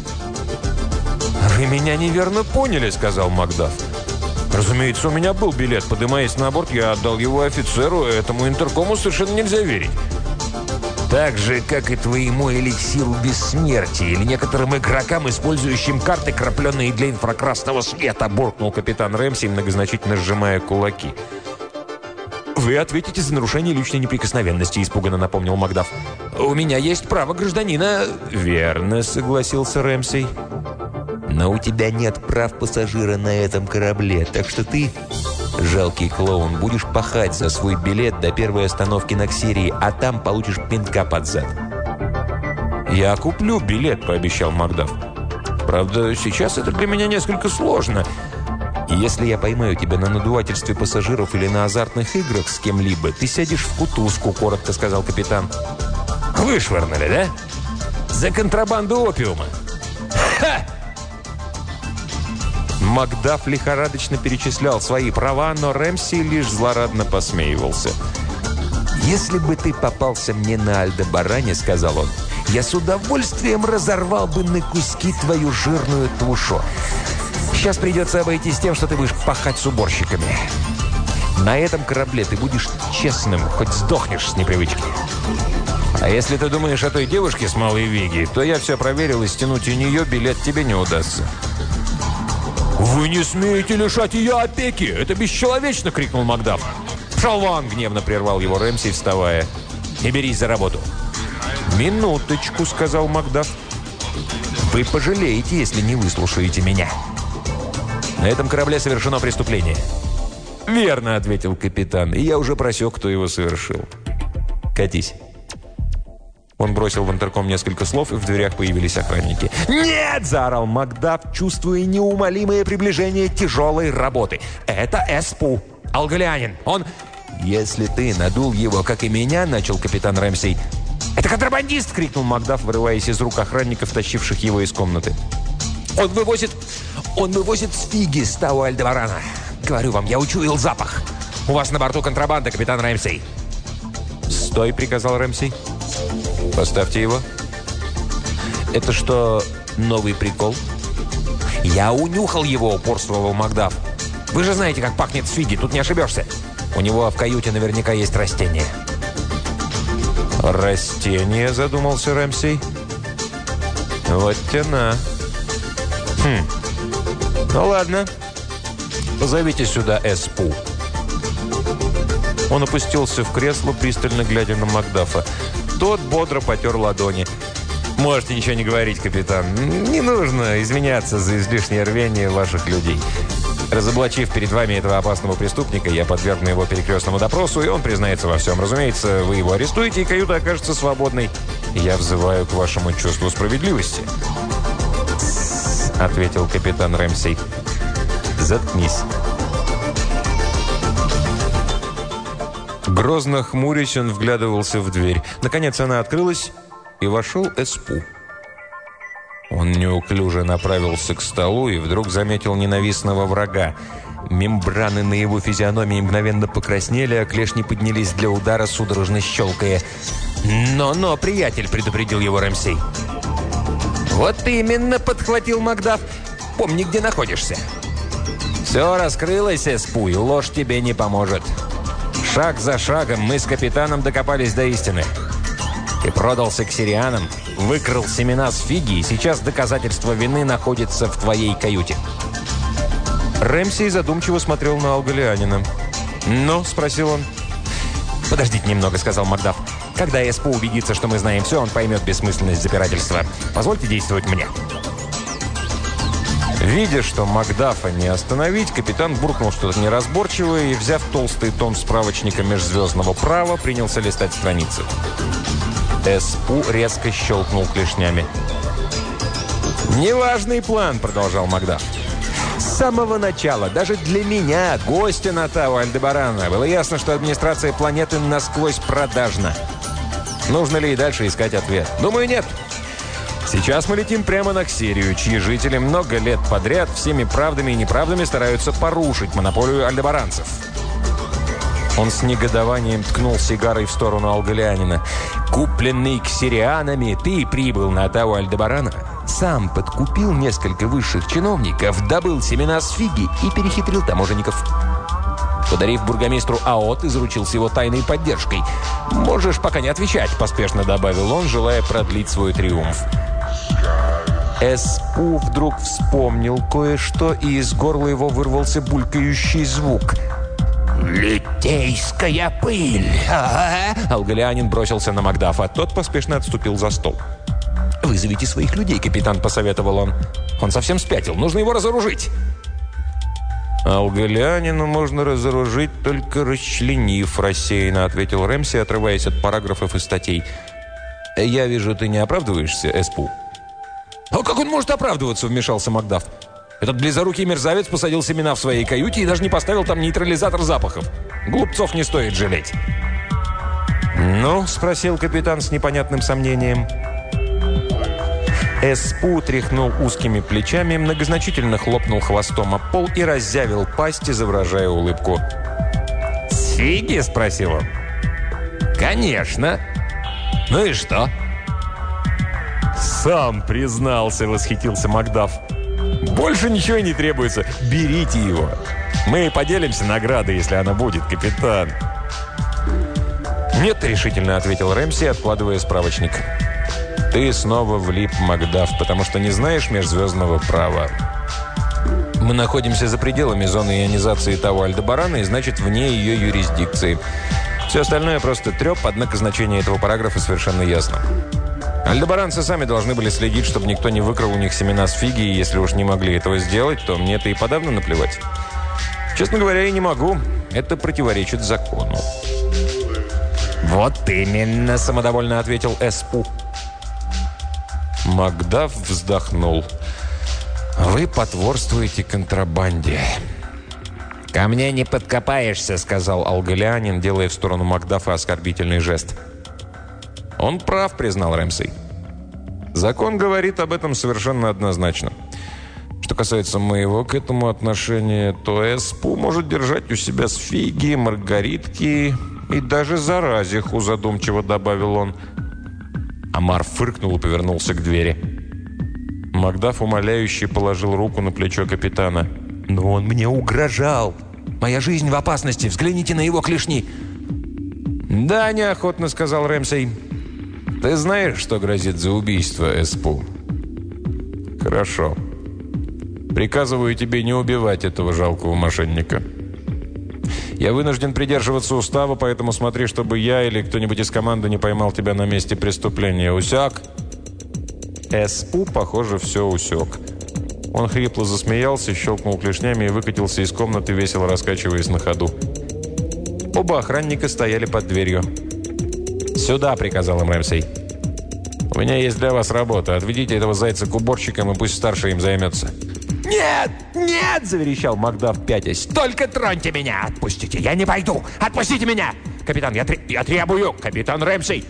«Вы меня неверно поняли», — сказал Макдаф. «Разумеется, у меня был билет. Поднимаясь на борт, я отдал его офицеру. Этому интеркому совершенно нельзя верить». «Так же, как и твоему эликсиру бессмертия или некоторым игрокам, использующим карты, крапленные для инфракрасного света», — буркнул капитан Рэмсей, многозначительно сжимая кулаки. «Вы ответите за нарушение личной неприкосновенности», — испуганно напомнил Макдаф. «У меня есть право гражданина». «Верно», — согласился Рэмсей. «Но у тебя нет прав пассажира на этом корабле, так что ты, жалкий клоун, будешь пахать за свой билет до первой остановки на Ксерии, а там получишь пинка под зад». «Я куплю билет», — пообещал Макдаф. «Правда, сейчас это для меня несколько сложно». «Если я поймаю тебя на надувательстве пассажиров или на азартных играх с кем-либо, ты сядешь в кутузку», — коротко сказал капитан. «Вышвырнули, да? За контрабанду опиума». «Ха!» Макдаф лихорадочно перечислял свои права, но Рэмсей лишь злорадно посмеивался. «Если бы ты попался мне на Альдебаране, — сказал он, — я с удовольствием разорвал бы на куски твою жирную тушу. Сейчас придется обойтись тем, что ты будешь пахать с уборщиками. На этом корабле ты будешь честным, хоть сдохнешь с непривычки». «А если ты думаешь о той девушке с Малой Виги, то я все проверил, и стянуть у нее билет тебе не удастся». «Вы не смеете лишать ее опеки! Это бесчеловечно!» — крикнул Макдаф. «Пшел вон!» — гневно прервал его Рэмсей, вставая. «Не берись за работу!» «Минуточку!» — сказал Макдаф. «Вы пожалеете, если не выслушаете меня. На этом корабле совершено преступление». «Верно!» — ответил капитан. «И я уже просек, кто его совершил. Катись». Он бросил в интерком несколько слов, и в дверях появились охранники. «Нет!» – заорал Макдаф, чувствуя неумолимое приближение тяжелой работы. «Это Эспу, алголианин. Он...» «Если ты надул его, как и меня», – начал капитан Рэмсей. «Это контрабандист!» – крикнул Макдаф, вырываясь из рук охранников, тащивших его из комнаты. «Он вывозит... Он вывозит сфиги с Тау-Альдебарана. Говорю вам, я учуял запах. У вас на борту контрабанда, капитан Рэмсей». «Стой!» – приказал Рэмсей. «Поставьте его». «Это что, новый прикол?» «Я унюхал его», — упорствовал Макдаф. «Вы же знаете, как пахнет сфиги, тут не ошибешься. У него в каюте наверняка есть растения». «Растения?» — задумался Рэмсей. «Вот тяна. Хм. Ну ладно. Позовите сюда Эспу». Он опустился в кресло, пристально глядя на Макдафа. Тот бодро потер ладони. «Можете ничего не говорить, капитан. Не нужно извиняться за излишнее рвение ваших людей. Разоблачив перед вами этого опасного преступника, я подвергну его перекрестному допросу, и он признается во всем. Разумеется, вы его арестуете, и каюта окажется свободной. Я взываю к вашему чувству справедливости. — ответил капитан Рэмсей. «Заткнись». Грозно хмурясь, он вглядывался в дверь. Наконец она открылась, и вошел Эспу. Он неуклюже направился к столу и вдруг заметил ненавистного врага. Мембраны на его физиономии мгновенно покраснели, а клешни поднялись для удара, судорожно щелкая. «Но-но, приятель!» — предупредил его Рэмсей. «Вот именно!» — подхватил Макдаф. «Помни, где находишься». «Все раскрылось, Эспу, и ложь тебе не поможет. Шаг за шагом мы с капитаном докопались до истины. Ты продался к сирианам, выкрал семена с фиги, и сейчас доказательство вины находится в твоей каюте». Рэмсей задумчиво смотрел на алголианина. «Ну?» – спросил он. «Подождите немного», – сказал Макдаф. «Когда Эспу убедится, что мы знаем все, он поймет бессмысленность запирательства. Позвольте действовать мне». Видя, что Макдафа не остановить, капитан буркнул что-то неразборчивое и, взяв толстый том справочника межзвездного права, принялся листать страницы. Эспу резко щелкнул клешнями. «Неважный план», — продолжал Макдаф. «С самого начала, даже для меня, гостя на Тау Альдебарана, было ясно, что администрация планеты насквозь продажна. Нужно ли и дальше искать ответ? Думаю, нет. Сейчас мы летим прямо на Ксерию, чьи жители много лет подряд всеми правдами и неправдами стараются порушить монополию альдебаранцев». Он с негодованием ткнул сигарой в сторону алголианина. «Купленный ксерианами, ты прибыл на Тау Альдебарана, сам подкупил несколько высших чиновников, добыл семена с фиги и перехитрил таможенников. Подарив бургомистру АО, ты заручился его тайной поддержкой. Можешь пока не отвечать», — поспешно добавил он, желая продлить свой триумф. Эспу вдруг вспомнил кое-что, и из горла его вырвался булькающий звук. «Литейская пыль!» «Ага!» Алголианин бросился на Макдафа, а тот поспешно отступил за стол. «Вызовите своих людей, капитан», — посоветовал он. «Он совсем спятил, нужно его разоружить». «Алголианину можно разоружить, только расчленив», — рассеянно ответил Рэмси, отрываясь от параграфов и статей. «Я вижу, ты не оправдываешься, Эспу». «А как он может оправдываться?» — вмешался Макдаф. «Этот близорукий мерзавец посадил семена в своей каюте и даже не поставил там нейтрализатор запахов. Глупцов не стоит жалеть». «Ну?» — спросил капитан с непонятным сомнением. Эспу тряхнул узкими плечами, многозначительно хлопнул хвостом о пол и раззявил пасть, изображая улыбку. «Сфиги?» — спросил он. «Конечно. Ну и что?» «Сам признался», — восхитился Макдаф. «Больше ничего не требуется. Берите его. Мы поделимся наградой, если она будет, капитан». «Нет», — решительно ответил Рэмси, откладывая справочник. «Ты снова влип, Макдаф, потому что не знаешь межзвездного права. Мы находимся за пределами зоны ионизации Тау Альдебарана и, значит, вне ее юрисдикции. Все остальное просто треп, однако значение этого параграфа совершенно ясно. Альдебаранцы сами должны были следить, чтобы никто не выкрал у них семена с фиги, и если уж не могли этого сделать, то мне-то и подавно наплевать. Честно говоря, я не могу. Это противоречит закону». «Вот именно», — самодовольно ответил Эспу. Макдаф вздохнул. «Вы потворствуете контрабанде». «Ко мне не подкопаешься», — сказал алголианин, делая в сторону Макдафа оскорбительный жест. «Он прав», — признал Рэмсей. «Закон говорит об этом совершенно однозначно. Что касается моего к этому отношения, то Эспу может держать у себя сфиги, маргаритки и даже заразиху», — задумчиво добавил он. Амар фыркнул и повернулся к двери. Макдаф умоляюще положил руку на плечо капитана. «Но он мне угрожал! Моя жизнь в опасности! Взгляните на его клешни!» «Да, неохотно», — сказал Рэмсей. «Ты знаешь, что грозит за убийство, Эспу?» «Хорошо. Приказываю тебе не убивать этого жалкого мошенника. Я вынужден придерживаться устава, поэтому смотри, чтобы я или кто-нибудь из команды не поймал тебя на месте преступления. Усек?» Эспу, похоже, все усек. Он хрипло засмеялся, щелкнул клешнями и выкатился из комнаты, весело раскачиваясь на ходу. Оба охранника стояли под дверью. «Сюда!» – приказал им Рэмсей. «У меня есть для вас работа. Отведите этого зайца к уборщикам, и пусть старший им займется». «Нет! Нет!» – заверещал Макдаф, пятясь. «Только троньте меня! Отпустите! Я не пойду! Отпустите меня! Капитан, я, тре- я требую! Капитан Рэмсей!»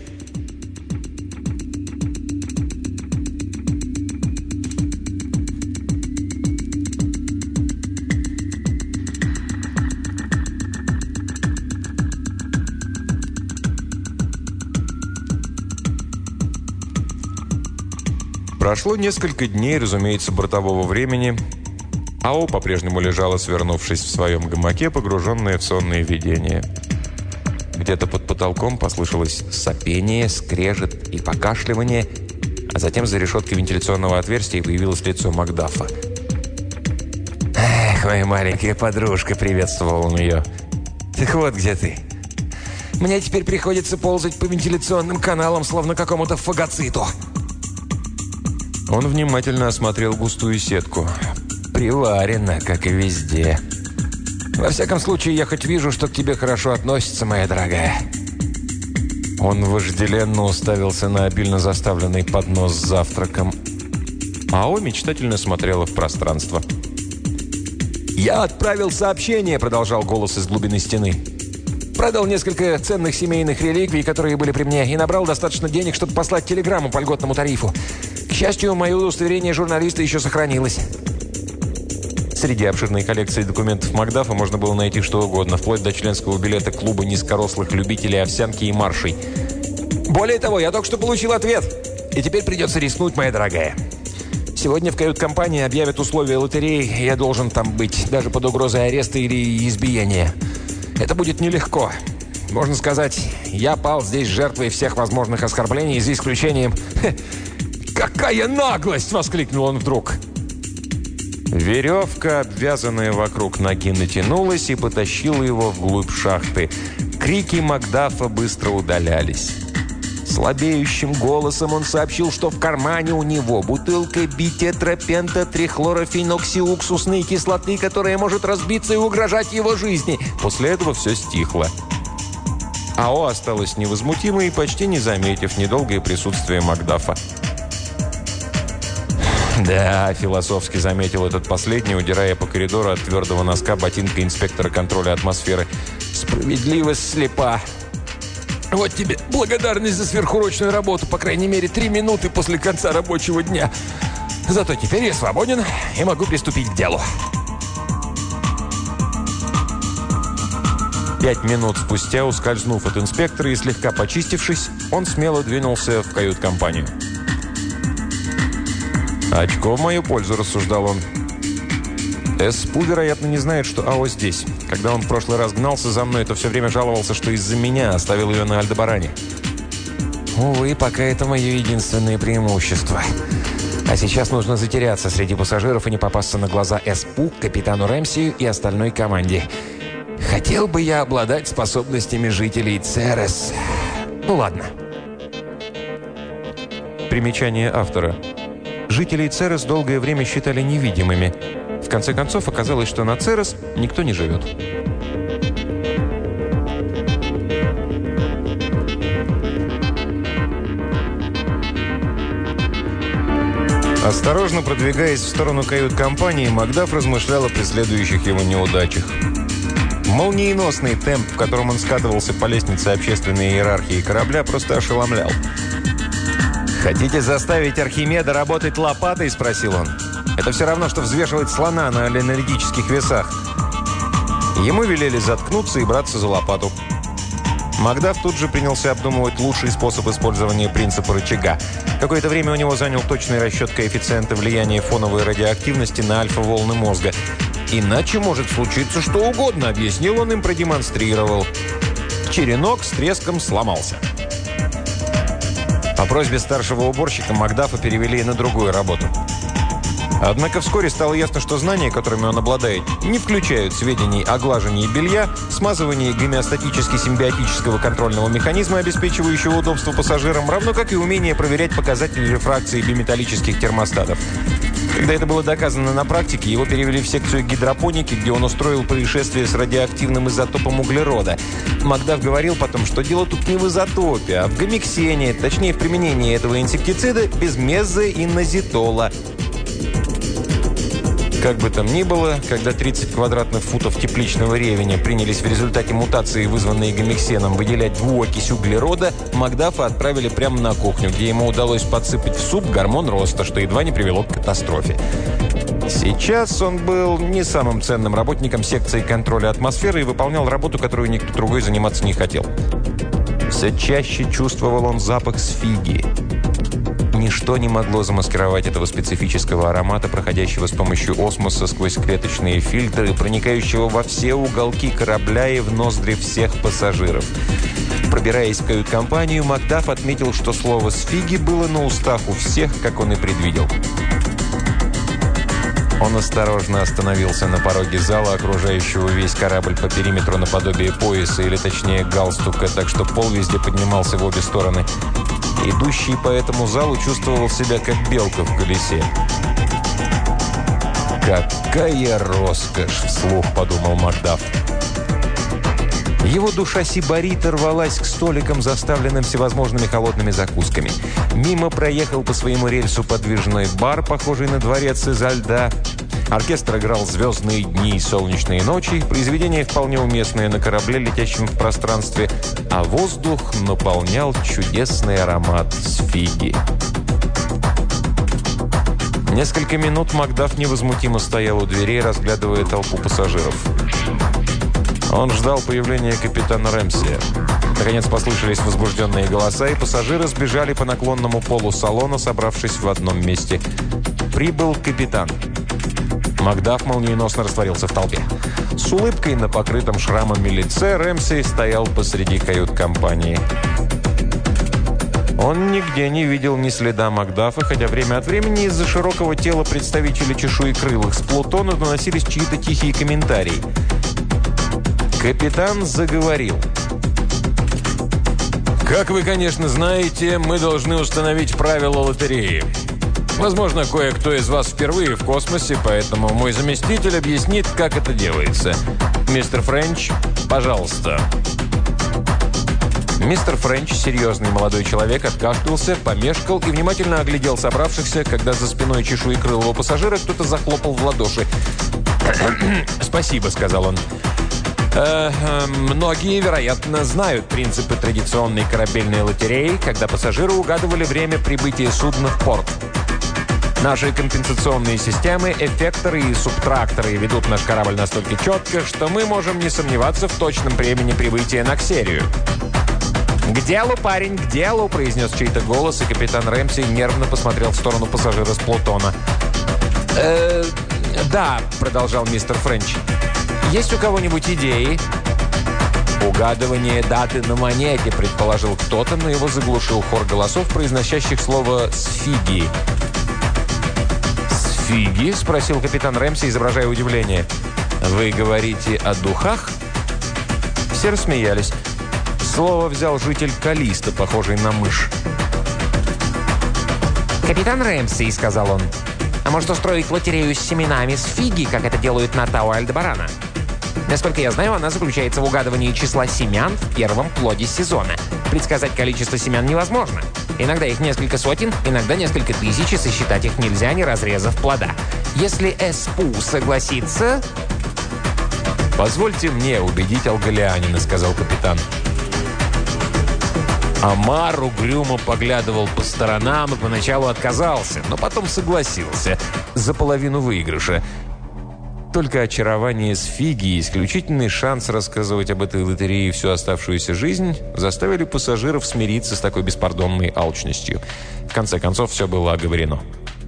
Прошло несколько дней, разумеется, бортового времени. АО по-прежнему лежала, свернувшись в своем гамаке, погруженная в сонные видения. Где-то под потолком послышалось сопение, скрежет и покашливание, а затем за решеткой вентиляционного отверстия появилось лицо Макдафа. «Эх, моя маленькая подружка!» — приветствовал он ее. «Так вот где ты. Мне теперь приходится ползать по вентиляционным каналам, словно какому-то фагоциту». Он внимательно осмотрел густую сетку. «Приварено, как и везде. Во всяком случае, я хоть вижу, что к тебе хорошо относится, моя дорогая». Он вожделенно уставился на обильно заставленный поднос с завтраком. АО мечтательно смотрела в пространство. «Я отправил сообщение», — продолжал голос из глубины стены. «Продал несколько ценных семейных реликвий, которые были при мне, и набрал достаточно денег, чтобы послать телеграмму по льготному тарифу. К счастью, мое удостоверение журналиста еще сохранилось». Среди обширной коллекции документов Макдафа можно было найти что угодно, вплоть до членского билета клуба низкорослых любителей овсянки и маршей. «Более того, я только что получил ответ. И теперь придется рискнуть, моя дорогая. Сегодня в кают-компании объявят условия лотереи, и я должен там быть, даже под угрозой ареста или избиения. Это будет нелегко. Можно сказать, я пал здесь жертвой всех возможных оскорблений, за исключением... «Какая наглость!» — воскликнул он вдруг. Веревка, обвязанная вокруг ноги, натянулась и потащила его вглубь шахты. Крики Макдафа быстро удалялись. Слабеющим голосом он сообщил, что в кармане у него бутылка битетрапентатрихлорофеноксиуксусной кислоты, которая может разбиться и угрожать его жизни. После этого все стихло. АО осталась невозмутимой, почти не заметив недолгое присутствие Макдафа. «Да», — философски заметил этот последний, удирая по коридору от твердого носка ботинка инспектора контроля атмосферы. «Справедливость слепа. Вот тебе благодарность за сверхурочную работу, по крайней мере, три минуты после конца рабочего дня. Зато теперь я свободен и могу приступить к делу». Пять минут спустя, ускользнув от инспектора и слегка почистившись, он смело двинулся в кают-компанию. «Очко в мою пользу», — рассуждал он. СПУ, вероятно, не знает, что АО здесь. Когда он в прошлый раз гнался за мной, то все время жаловался, что из-за меня оставил ее на Альдебаране. Увы, пока это мое единственное преимущество. А сейчас нужно затеряться среди пассажиров и не попасться на глаза СПУ, капитану Рэмсию и остальной команде. Хотел бы я обладать способностями жителей Церес. Ну ладно. Примечание автора. Жителей Церес долгое время считали невидимыми. В конце концов, оказалось, что на Церес никто не живет. Осторожно продвигаясь в сторону кают-компании, Макдаф размышлял о преследующих его неудачах. Молниеносный темп, в котором он скатывался по лестнице общественной иерархии корабля, просто ошеломлял. «Хотите заставить Архимеда работать лопатой?» – спросил он. «Это все равно, что взвешивать слона на энергетических весах». Ему велели заткнуться и браться за лопату. Макдаф тут же принялся обдумывать лучший способ использования принципа рычага. Какое-то время у него занял точный расчет коэффициента влияния фоновой радиоактивности на альфа-волны мозга. «Иначе может случиться что угодно», — объяснил он им, продемонстрировал. Черенок с треском сломался. По просьбе старшего уборщика Макдафа перевели на другую работу. Однако вскоре стало ясно, что знания, которыми он обладает, не включают сведений о глажении белья, смазывании гомеостатически-симбиотического контрольного механизма, обеспечивающего удобство пассажирам, равно как и умение проверять показатели рефракции биметаллических термостатов. Когда это было доказано на практике, его перевели в секцию гидропоники, где он устроил происшествие с радиоактивным изотопом углерода. Макдаф говорил потом, что дело тут не в изотопе, а в гомексене, точнее в применении этого инсектицида без мезоинозитола. Как бы там ни было, когда тридцать квадратных футов тепличного ревеня принялись в результате мутации, вызванной гомексеном, выделять двуокись углерода, Макдафа отправили прямо на кухню, где ему удалось подсыпать в суп гормон роста, что едва не привело к катастрофе. Сейчас он был не самым ценным работником секции контроля атмосферы и выполнял работу, которую никто другой заниматься не хотел. Все чаще чувствовал он запах сфиги. Ничто не могло замаскировать этого специфического аромата, проходящего с помощью осмоса сквозь клеточные фильтры, проникающего во все уголки корабля и в ноздри всех пассажиров. Пробираясь в кают-компанию, Макдаф отметил, что слово «сфиги» было на устах у всех, как он и предвидел. Он осторожно остановился на пороге зала, окружающего весь корабль по периметру наподобие пояса, или точнее галстука, так что пол везде поднимался в обе стороны. Идущий по этому залу чувствовал себя как белка в колесе. «Какая роскошь!» – вслух подумал Макдаф. Его душа сибарита рвалась к столикам, заставленным всевозможными холодными закусками. Мимо проехал по своему рельсу подвижной бар, похожий на дворец изо льда. Оркестр играл «Звездные дни» и «Солнечные ночи», произведения вполне уместные на корабле, летящем в пространстве, а воздух наполнял чудесный аромат сфиги. Несколько минут Макдаф невозмутимо стоял у дверей, разглядывая толпу пассажиров. Он ждал появления капитана Рэмси. Наконец послышались возбужденные голоса, и пассажиры сбежали по наклонному полу салона, собравшись в одном месте. Прибыл капитан. Макдаф молниеносно растворился в толпе. С улыбкой на покрытом шрамами лице Рэмси стоял посреди кают-компании. Он нигде не видел ни следа Макдафа, хотя время от времени из-за широкого тела представителей чешуекрылых с Плутона доносились чьи-то тихие комментарии. Капитан заговорил. «Как вы, конечно, знаете, мы должны установить правила лотереи. Возможно, кое-кто из вас впервые в космосе, поэтому мой заместитель объяснит, как это делается. Мистер Френч, пожалуйста». Мистер Френч, серьезный молодой человек, откашлялся, помешкал и внимательно оглядел собравшихся, когда за спиной чешуекрылого пассажира кто-то захлопал в ладоши. «Спасибо», — сказал он. Э, э, многие, вероятно, знают принципы традиционной корабельной лотереи, когда пассажиры угадывали время прибытия судна в порт. Наши компенсационные системы, эффекторы и субтракторы ведут наш корабль настолько четко, что мы можем не сомневаться в точном времени прибытия на Ксерию. «К делу, парень, к делу!» – произнес чей-то голос, и капитан Рэмси нервно посмотрел в сторону пассажира с Плутона. «Э, да», – продолжал мистер Френч. «Есть у кого-нибудь идеи?» «Угадывание даты на монете», – предположил кто-то, но его заглушил хор голосов, произносящих слово «сфиги». «Сфиги?» – спросил капитан Рэмси, изображая удивление. «Вы говорите о духах?» Все рассмеялись. Слово взял житель Калиста, похожий на мышь. «Капитан Рэмси», — сказал он, — «а может устроить лотерею с семенами сфиги, как это делают на Тау-Альдебарана? Насколько я знаю, она заключается в угадывании числа семян в первом плоде сезона. Предсказать количество семян невозможно. Иногда их несколько сотен, иногда несколько тысяч, и сосчитать их нельзя, не разрезав плода. Если СПУ согласится...» «Позвольте мне убедить алгалианина», — сказал капитан. Амар угрюмо поглядывал по сторонам и поначалу отказался, но потом согласился за половину выигрыша. Только очарование сфиги и исключительный шанс рассказывать об этой лотерее всю оставшуюся жизнь заставили пассажиров смириться с такой беспардонной алчностью. В конце концов, все было оговорено.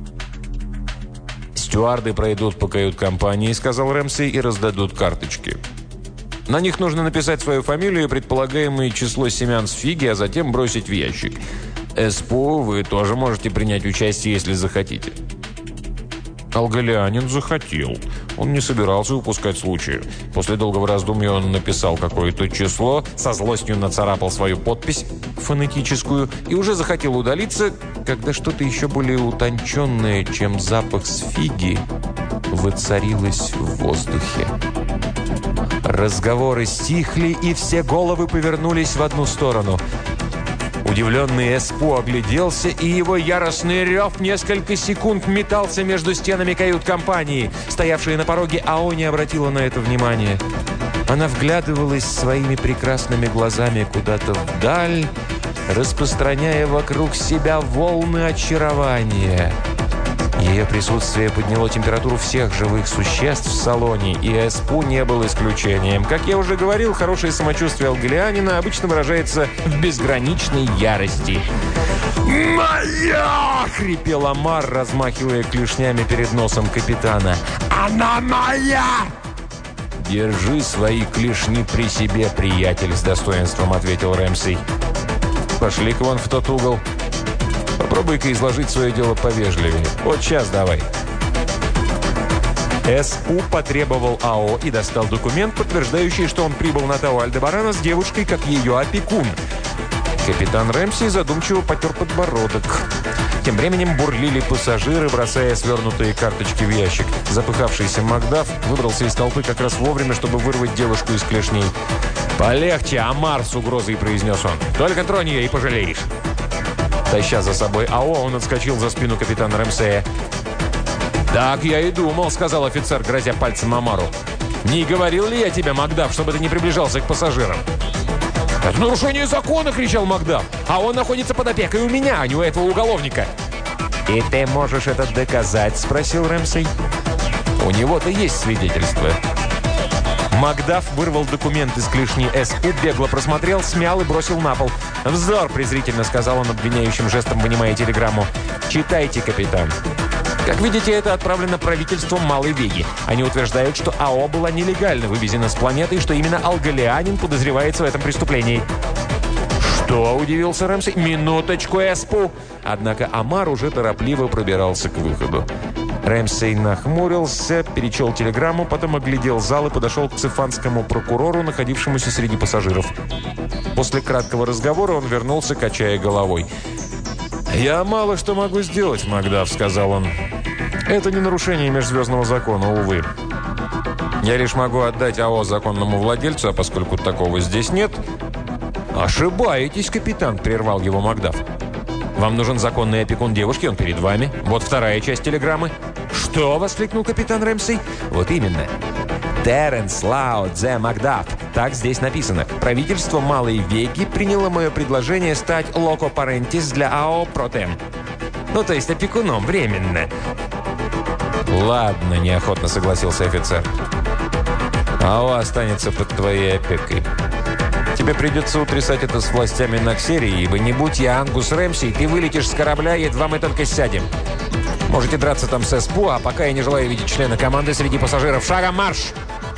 «Стюарды пройдут по кают-компании», — сказал Рэмси, — «и раздадут карточки. На них нужно написать свою фамилию и предполагаемое число семян сфиги, а затем бросить в ящик. СПО вы тоже можете принять участие, если захотите». Алгалианин захотел. Он не собирался упускать случая. После долгого раздумья он написал какое-то число, со злостью нацарапал свою подпись фонетическую и уже захотел удалиться, когда что-то еще более утонченное, чем запах с фиги, воцарилось в воздухе. Разговоры стихли, и все головы повернулись в одну сторону. Удивленный Эспу огляделся, и его яростный рев несколько секунд метался между стенами кают-компании. Стоявшая на пороге АО не обратила на это внимания. Она вглядывалась своими прекрасными глазами куда-то вдаль, распространяя вокруг себя волны очарования. Ее присутствие подняло температуру всех живых существ в салоне, и Эспу не был исключением. Как я уже говорил, хорошее самочувствие алгалианина обычно выражается в безграничной ярости. «Моя!» — хрипел Омар, размахивая клешнями перед носом капитана. «Она моя!» «Держи свои клешни при себе, приятель», — с достоинством ответил Рэмсей. «Пошли-ка вон в тот угол. Попробуй-ка изложить свое дело повежливее. Вот сейчас давай». Эспу потребовал АО и достал документ, подтверждающий, что он прибыл на Тау Альдебарана с девушкой как ее опекун. Капитан Рэмси задумчиво потер подбородок. Тем временем бурлили пассажиры, бросая свернутые карточки в ящик. Запыхавшийся Макдаф выбрался из толпы как раз вовремя, чтобы вырвать девушку из клешней. «Полегче, Омар!» — с угрозой произнес он. «Только тронь ее и пожалеешь!» Таща за собой АО, он отскочил за спину капитана Рэмсея. «Так я и думал», — сказал офицер, грозя пальцем Омару. «Не говорил ли я тебе, Макдаф, чтобы ты не приближался к пассажирам?» «Это нарушение закона!» — кричал Макдаф. «А он находится под опекой у меня, а не у этого уголовника!» «И ты можешь это доказать?» — спросил Рэмсей. «У него-то есть свидетельство». Макдаф вырвал документ из клешни Эспу, бегло просмотрел, смял и бросил на пол. «Вздор!» – презрительно сказал он обвиняющим жестом, вынимая телеграмму. «Читайте, капитан». Как видите, это отправлено правительством Малой Веги. Они утверждают, что АО была нелегально вывезена с планеты и что именно алгалианин подозревается в этом преступлении. «Что?» – удивился Рэмси. «Минуточку, Эспу!» Однако Омар уже торопливо пробирался к выходу. Рэмсей нахмурился, перечел телеграмму, потом оглядел зал и подошел к цифанскому прокурору, находившемуся среди пассажиров. После краткого разговора он вернулся, качая головой. «Я мало что могу сделать, Макдаф», — сказал он. «Это не нарушение межзвездного закона, увы. Я лишь могу отдать АО законному владельцу, а поскольку такого здесь нет...» «Ошибаетесь, капитан», — прервал его Макдаф. «Вам нужен законный опекун девушки, он перед вами. Вот вторая часть телеграммы». «Что?» — воскликнул капитан Рэмсей. «Вот именно. Теренс Лао Дзе Макдаф. Так здесь написано. Правительство Малой Веги приняло мое предложение стать локо парентис для АО Протем. Ну, то есть опекуном временно». «Ладно», — неохотно согласился офицер. «АО останется под твоей опекой. Тебе придется утрясать это с властями Наксерии, ибо не будь я Ангус Рэмси, ты вылетишь с корабля, едва мы только сядем. Можете драться там с Эспу, а пока я не желаю видеть члена команды среди пассажиров. Шагом марш!»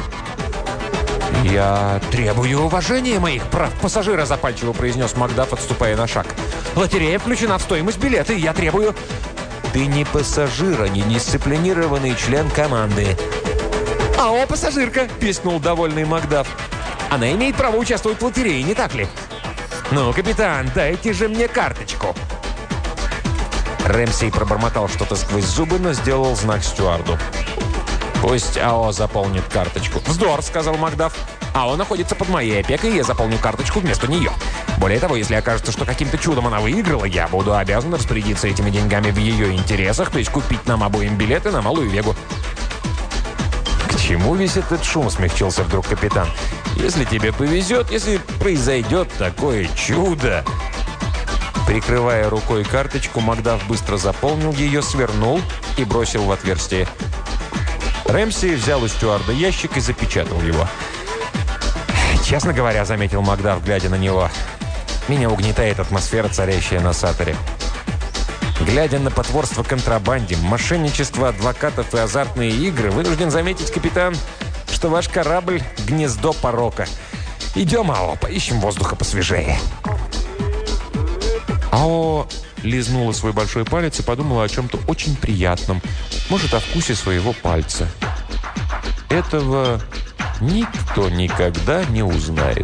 «Я требую уважения моих прав пассажира», — запальчиво произнес Макдаф, отступая на шаг. «Лотерея включена в стоимость билета, и я требую...» «Ты не пассажир, а не дисциплинированный член команды». «Ау, пассажирка!» — пискнул довольный Макдаф. «Она имеет право участвовать в лотерее, не так ли?» «Ну, капитан, дайте же мне карточку!» Рэмсей пробормотал что-то сквозь зубы, но сделал знак стюарду. «Пусть АО заполнит карточку». «Вздор», — сказал Макдаф. «АО находится под моей опекой, и я заполню карточку вместо нее. Более того, если окажется, что каким-то чудом она выиграла, я буду обязан распорядиться этими деньгами в ее интересах, то есть купить нам обоим билеты на Малую Вегу». «К чему весь этот шум?» — смягчился вдруг капитан. «Если тебе повезет, если произойдет такое чудо...» Прикрывая рукой карточку, Макдаф быстро заполнил ее, свернул и бросил в отверстие. Рэмси взял у стюарда ящик и запечатал его. «Честно говоря», — заметил Макдаф, глядя на него, — «меня угнетает атмосфера, царящая на Саторе. Глядя на потворство контрабанде, мошенничество адвокатов и азартные игры, вынужден заметить, капитан, что ваш корабль — гнездо порока. Идем, АО, поищем воздуха посвежее». АО лизнула свой большой палец и подумала о чем-то очень приятном. Может, о вкусе своего пальца. Этого никто никогда не узнает.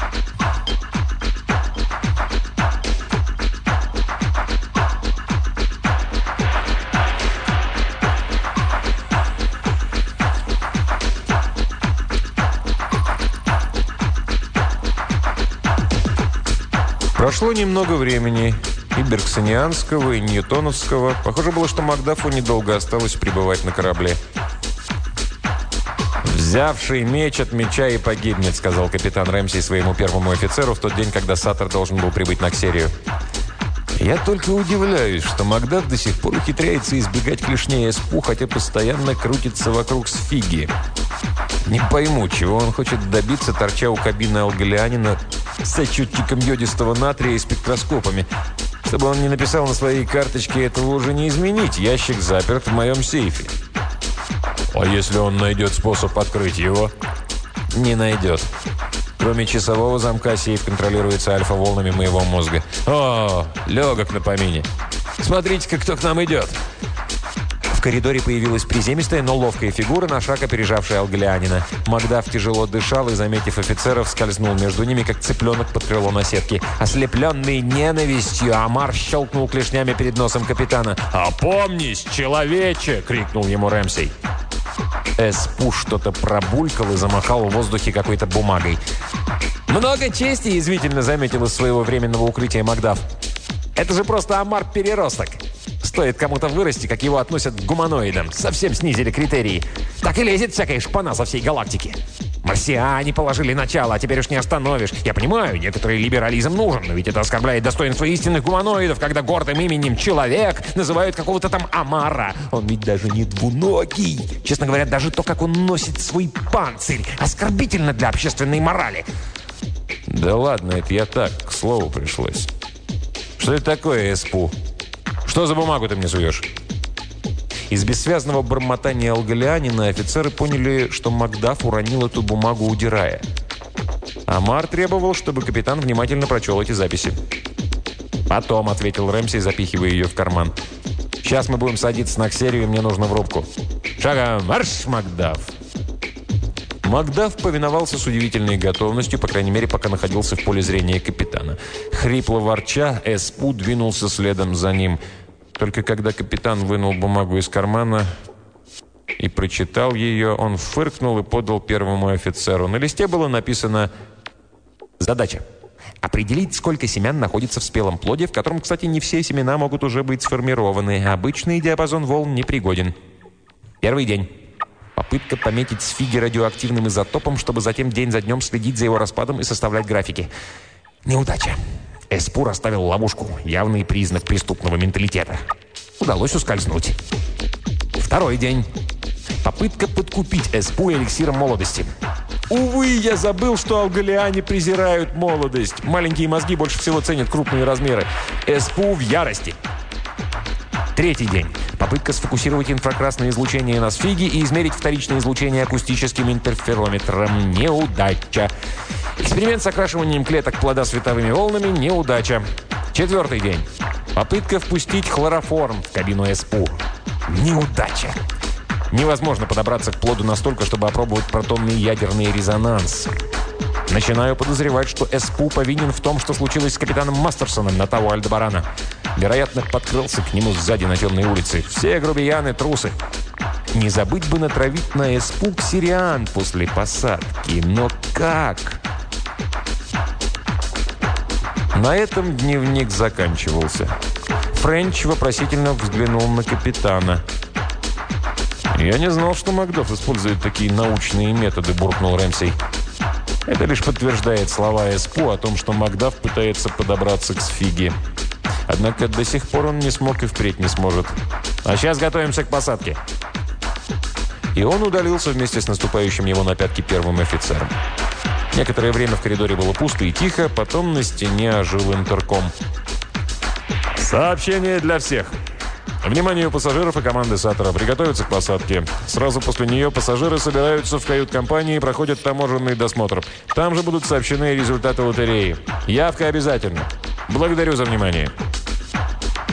Прошло немного времени, и Бергсонианского, и Ньютоновского. Похоже было, что Макдафу недолго осталось пребывать на корабле. «Взявший меч от меча и погибнет», — сказал капитан Рэмси своему первому офицеру в тот день, когда Саттер должен был прибыть на Ксерию. «Я только удивляюсь, что Макдаф до сих пор ухитряется избегать клешней Эспу, хотя постоянно крутится вокруг Сфиги. Не пойму, чего он хочет добиться, торча у кабины Алголианина с отчетчиком йодистого натрия и спектроскопами. Чтобы он не написал на своей карточке, этого уже не изменить. Ящик заперт в моем сейфе». «А если он найдет способ открыть его?» «Не найдет. Кроме часового замка, сейф контролируется альфа-волнами моего мозга». «О, легок на помине. Смотрите-ка, кто к нам идет». В коридоре появилась приземистая, но ловкая фигура, на шаг опережавшая Алголианина. Макдаф тяжело дышал и, заметив офицеров, скользнул между ними, как цыпленок под крыло на сетке. Ослепленный ненавистью, Амар щелкнул клешнями перед носом капитана. «Опомнись, человече!» — крикнул ему Рэмси. Эспу что-то пробулькал и замахал в воздухе какой-то бумагой. «Много чести!» — язвительно заметил из своего временного укрытия Макдаф. «Это же просто Амар-переросток. Стоит кому-то вырасти, как его относят к гуманоидам. Совсем снизили критерии. Так и лезет всякая шпана со всей галактики. Марсиане положили начало, а теперь уж не остановишь. Я понимаю, некоторый либерализм нужен, но ведь это оскорбляет достоинство истинных гуманоидов, когда гордым именем «человек» называют какого-то там Амара. Он ведь даже не двуногий. Честно говоря, даже то, как он носит свой панцирь, оскорбительно для общественной морали». «Да ладно, это я так, к слову пришлось. Что это такое, Эспу? Что за бумагу ты мне суешь?» Из бессвязного бормотания Алголианина офицеры поняли, что Макдаф уронил эту бумагу, удирая. Амар требовал, чтобы капитан внимательно прочел эти записи. «Потом», — ответил Рэмси, запихивая ее в карман. «Сейчас мы будем садиться на Ксерию, и мне нужно в рубку. Шагом марш, Макдаф!» Макдаф повиновался с удивительной готовностью, по крайней мере, пока находился в поле зрения капитана. Хрипло ворча, Эспу двинулся следом за ним. Только когда капитан вынул бумагу из кармана и прочитал ее, он фыркнул и подал первому офицеру. На листе было написано «Задача. Определить, сколько семян находится в спелом плоде, в котором, кстати, не все семена могут уже быть сформированы. Обычный диапазон волн непригоден. Первый день. Попытка пометить Сфиги радиоактивным изотопом, чтобы затем день за днем следить за его распадом и составлять графики. Неудача. Эспу расставил ловушку, явный признак преступного менталитета. Удалось ускользнуть. Второй день. Попытка подкупить Эспу эликсиром молодости. Увы, я забыл, что алголиане презирают молодость. Маленькие мозги больше всего ценят крупные размеры. Эспу в ярости. Третий день. Попытка сфокусировать инфракрасное излучение на Сфиге и измерить вторичное излучение акустическим интерферометром. Неудача. Эксперимент с окрашиванием клеток плода световыми волнами. Неудача. Четвертый день. Попытка впустить хлороформ в кабину Эспу. Неудача. Невозможно подобраться к плоду настолько, чтобы опробовать протонный ядерный резонанс. Начинаю подозревать, что Эспу повинен в том, что случилось с капитаном Мастерсоном на Тау Альдебарана. Вероятно, подкрылся к нему сзади на темной улице. Все грубияны, трусы. Не забыть бы натравить на Эспу ксериан после посадки. Но как? На этом дневник заканчивался. Френч вопросительно взглянул на капитана. «Я не знал, что Макдаф использует такие научные методы», — буркнул Рэмси. Это лишь подтверждает слова Эспу о том, что Макдаф пытается подобраться к Сфиге. Однако до сих пор он не смог и впредь не сможет. «А сейчас готовимся к посадке». И он удалился вместе с наступающим его на пятки первым офицером. Некоторое время в коридоре было пусто и тихо, потом на стене ожил интерком. «Сообщение для всех. Вниманию пассажиров и команды Саттера. Приготовиться к посадке. Сразу после нее пассажиры собираются в кают-компании и проходят таможенный досмотр. Там же будут сообщены результаты лотереи. Явка обязательно. Благодарю за внимание».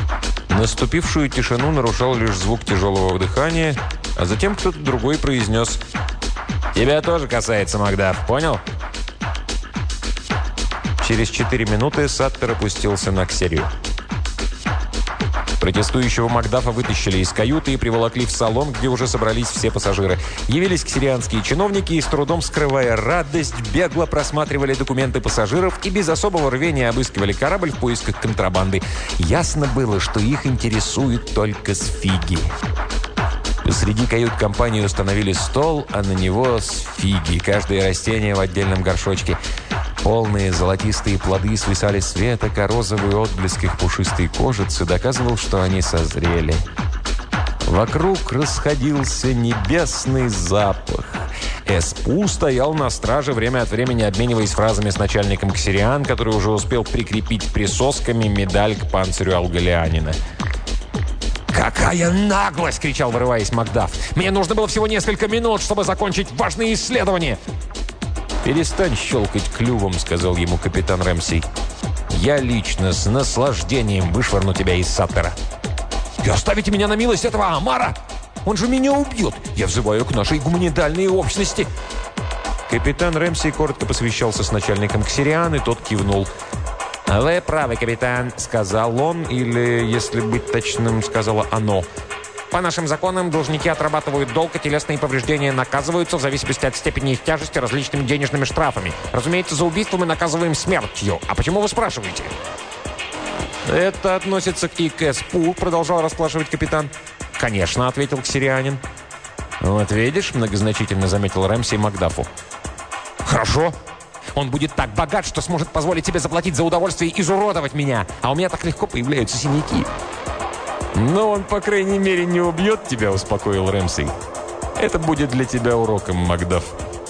Наступившую тишину нарушал лишь звук тяжелого дыхания, а затем кто-то другой произнес: «Тебя тоже касается, Макдаф, понял?» Через четыре минуты Саттер опустился на ксерию. Протестующего Макдафа вытащили из каюты и приволокли в салон, где уже собрались все пассажиры. Явились ксерианские чиновники и, с трудом скрывая радость, бегло просматривали документы пассажиров и без особого рвения обыскивали корабль в поисках контрабанды. Ясно было, что их интересует только сфиги. Посреди кают-компании установили стол, а на него сфиги, каждое растение в отдельном горшочке. Полные золотистые плоды свисали с веток, а розовый отблеск их пушистой кожицы доказывал, что они созрели. Вокруг расходился небесный запах. Эспу стоял на страже, время от времени обмениваясь фразами с начальником ксериан, который уже успел прикрепить присосками медаль к панцирю алгалианина. «Какая наглость!» — кричал, вырываясь Макдаф. «Мне нужно было всего несколько минут, чтобы закончить важные исследования!» «Перестань щелкать клювом», — сказал ему капитан Рэмси. «Я лично с наслаждением вышвырну тебя из Саттера». «И оставите меня на милость этого омара? Он же меня убьет! Я взываю к нашей гуманитарной общности!» Капитан Рэмси коротко посвящался с начальником ксериан, и тот кивнул. «Вы правы, капитан», — сказал он, или, если быть точным, сказала оно. «По нашим законам должники отрабатывают долг, и телесные повреждения наказываются в зависимости от степени их тяжести различными денежными штрафами. Разумеется, за убийство мы наказываем смертью. А почему вы спрашиваете?» «Это относится и к Эспу», — продолжал расспрашивать капитан. «Конечно», — ответил ксерианин. «Вот видишь», — многозначительно заметил Рэмси Макдафу. «Хорошо. Он будет так богат, что сможет позволить себе заплатить за удовольствие изуродовать меня. А у меня так легко появляются синяки». «Но он, по крайней мере, не убьет тебя», — успокоил Рэмси. «Это будет для тебя уроком, Макдаф».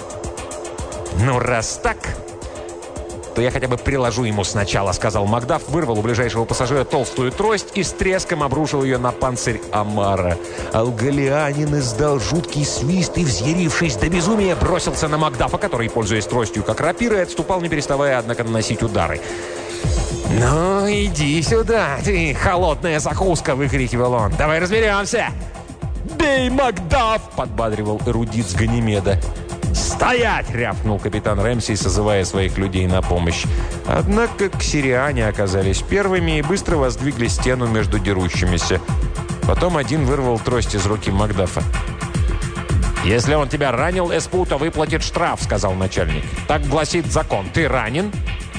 «Ну, раз так, то я хотя бы приложу ему сначала», — сказал Макдаф, вырвал у ближайшего пассажира толстую трость и с треском обрушил ее на панцирь омара. Алгалианин издал жуткий свист и, взъярившись до безумия, бросился на Макдафа, который, пользуясь тростью как рапирой, отступал, не переставая, однако, наносить удары. «Ну, иди сюда, ты холодная закуска!» — выкрикивал он. «Давай разберемся!» «Бей, Макдаф!» — подбадривал эрудит с Ганимеда. «Стоять!» — рявкнул капитан Рэмси, созывая своих людей на помощь. Однако ксериане оказались первыми и быстро воздвигли стену между дерущимися. Потом один вырвал трость из руки Макдафа. «Если он тебя ранил, Эспу, то выплатит штраф», — сказал начальник. «Так гласит закон. Ты ранен?»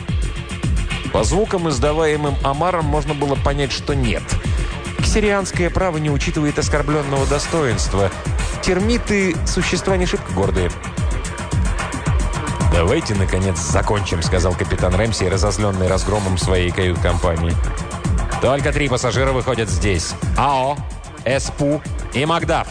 По звукам, издаваемым омаром, можно было понять, что нет. Ксерианское право не учитывает оскорбленного достоинства. Термиты – существа не шибко гордые. «Давайте, наконец, закончим», – сказал капитан Рэмси, разозленный разгромом своей кают-компании. «Только три пассажира выходят здесь. АО, Эспу и Макдаф».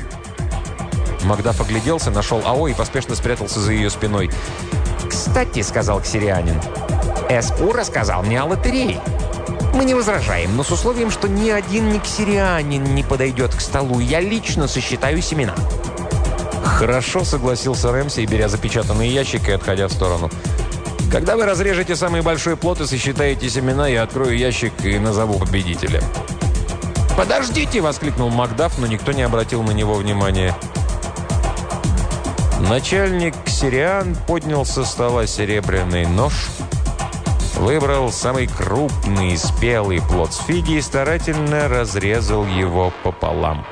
Макдаф огляделся, нашел АО и поспешно спрятался за ее спиной. «Кстати», – сказал ксерианин, – «Эспу рассказал мне о лотерее. Мы не возражаем, но с условием, что ни один никсерианин не подойдет к столу. Я лично сосчитаю семена». «Хорошо», — согласился Рэмси, беря запечатанный ящик и отходя в сторону. «Когда вы разрежете самый большой плод и сосчитаете семена, я открою ящик и назову победителя». «Подождите!» — воскликнул Макдаф, но никто не обратил на него внимания. Начальник ксериан поднял со стола серебряный нож, выбрал самый крупный спелый плод сфиги и старательно разрезал его пополам.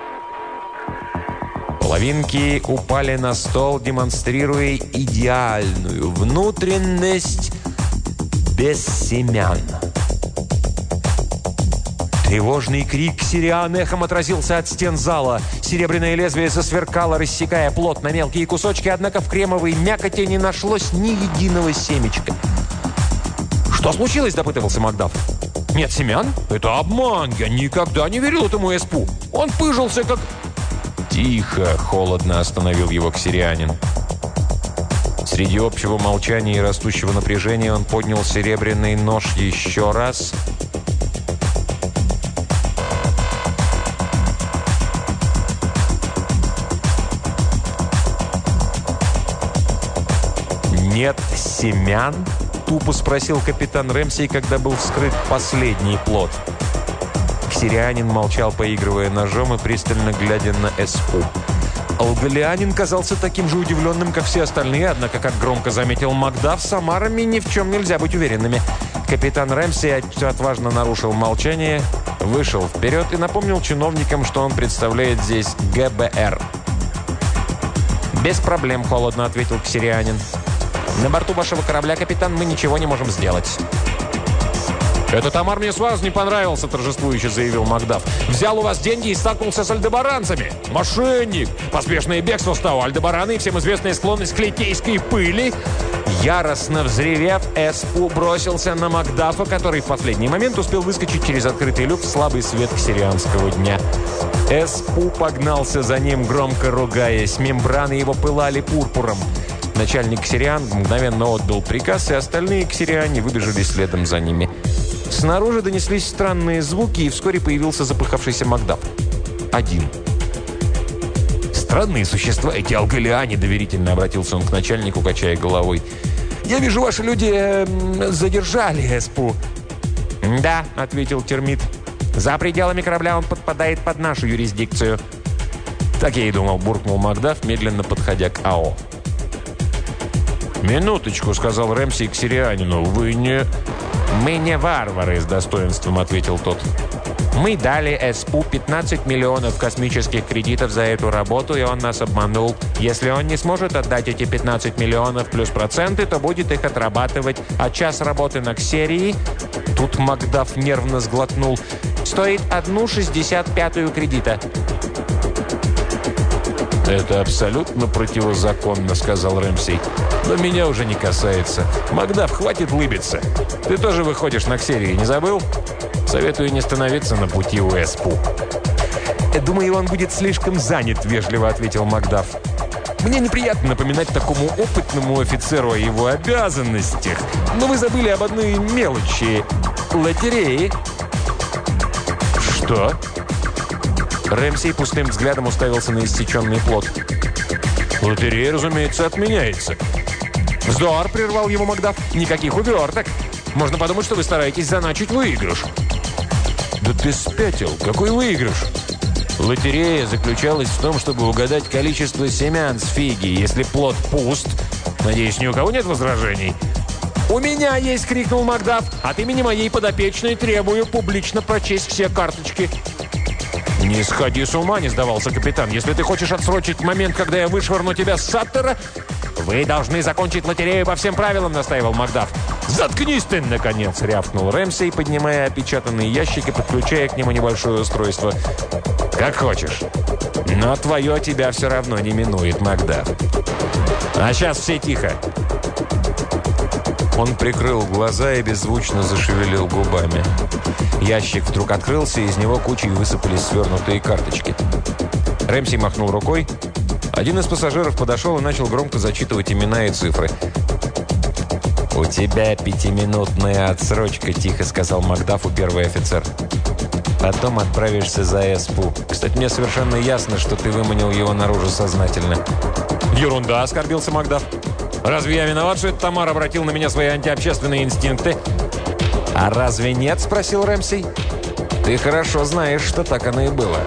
Половинки упали на стол, демонстрируя идеальную внутренность без семян. Тревожный крик ксериан эхом отразился от стен зала. Серебряное лезвие засверкало, рассекая плод на мелкие кусочки, однако в кремовой мякоти не нашлось ни единого семечка. «Что случилось?» – допытывался Макдаф. «Нет семян? Это обман! Я никогда не верил этому Эспу! Он пыжился, как...» «Тихо!» – холодно остановил его ксерианин. Среди общего молчания и растущего напряжения он поднял серебряный нож еще раз. «Нет семян?» – тупо спросил капитан Рэмси, когда был вскрыт последний плод. Ксирианин молчал, поигрывая ножом и пристально глядя на Эспу. Алгалианин казался таким же удивленным, как все остальные, однако, как громко заметил Макдаф, с омарами ни в чем нельзя быть уверенными. Капитан Рэмси отважно нарушил молчание, вышел вперед и напомнил чиновникам, что он представляет здесь гэ бэ эр. «Без проблем», — холодно ответил Ксирианин. «На борту вашего корабля, капитан, мы ничего не можем сделать». «Этот омар мне сразу не понравился», — торжествующе заявил Макдаф. «Взял у вас деньги и столкнулся с альдебаранцами. Мошенник! Поспешное бегство стало. Альдебараны и всем известная склонность к литейской пыли». Яростно взревев, Эспу бросился на Макдафа, который в последний момент успел выскочить через открытый люк в слабый свет ксирианского дня. Эспу погнался за ним, громко ругаясь. Мембраны его пылали пурпуром. Начальник ксириан мгновенно отдал приказ, и остальные ксириане выбежали следом за ними. Снаружи донеслись странные звуки, и вскоре появился запыхавшийся Макдаф. Один. «Странные существа эти алгалиане», — доверительно обратился он к начальнику, качая головой. «Я вижу, ваши люди э, задержали Эспу». «Да», — ответил термит. «За пределами корабля он подпадает под нашу юрисдикцию». «Так я и думал», — буркнул Макдаф, медленно подходя к АО. «Минуточку», — сказал Рэмси ксирианину. «Вы не...» «Мы не варвары», — с достоинством ответил тот. «Мы дали Эспу пятнадцать миллионов космических кредитов за эту работу, и он нас обманул. Если он не сможет отдать эти пятнадцать миллионов плюс проценты, то будет их отрабатывать. А час работы на Ксерии...» Тут Макдаф нервно сглотнул. «Стоит одну шестьдесят пятую кредита». «Это абсолютно противозаконно», — сказал Рэмси. «Но меня уже не касается. Макдаф, хватит лыбиться. Ты тоже выходишь на Ксерии, не забыл? Советую не становиться на пути у Эспу». «Думаю, он будет слишком занят», — вежливо ответил Макдаф. «Мне неприятно напоминать такому опытному офицеру о его обязанностях. Но вы забыли об одной мелочи — лотереи». «Что?» Рэмси пустым взглядом уставился на иссеченный плот. «Лотерея, разумеется, отменяется». «Вздор!» — прервал его Макдаф. «Никаких уверток. Можно подумать, что вы стараетесь заначить выигрыш». «Да ты спятил! Какой выигрыш?» «Лотерея заключалась в том, чтобы угадать количество семян с фиги. Если плод пуст, надеюсь, ни у кого нет возражений». «У меня есть!» — крикнул Макдаф. «От имени моей подопечной требую публично прочесть все карточки». «Не сходи с ума», — не сдавался капитан. «Если ты хочешь отсрочить момент, когда я вышвырну тебя с Саттера...» «Вы должны закончить лотерею по всем правилам», — настаивал Макдаф. «Заткнись ты, наконец!» — рявкнул Рэмси, поднимая опечатанный ящик и подключая к нему небольшое устройство. «Как хочешь. Но твое тебя все равно не минует, Макдаф. А сейчас все тихо». Он прикрыл глаза и беззвучно зашевелил губами. Ящик вдруг открылся, и из него кучей высыпались свернутые карточки. Рэмси махнул рукой. Один из пассажиров подошел и начал громко зачитывать имена и цифры. «У тебя пятиминутная отсрочка», — тихо сказал Макдафу первый офицер. «Потом отправишься за Эспу. Кстати, мне совершенно ясно, что ты выманил его наружу сознательно». «Ерунда», — оскорбился Макдаф. «Разве я виноват, что этот Тамар обратил на меня свои антиобщественные инстинкты?» «А разве нет?» — спросил Рэмси. «Ты хорошо знаешь, что так оно и было».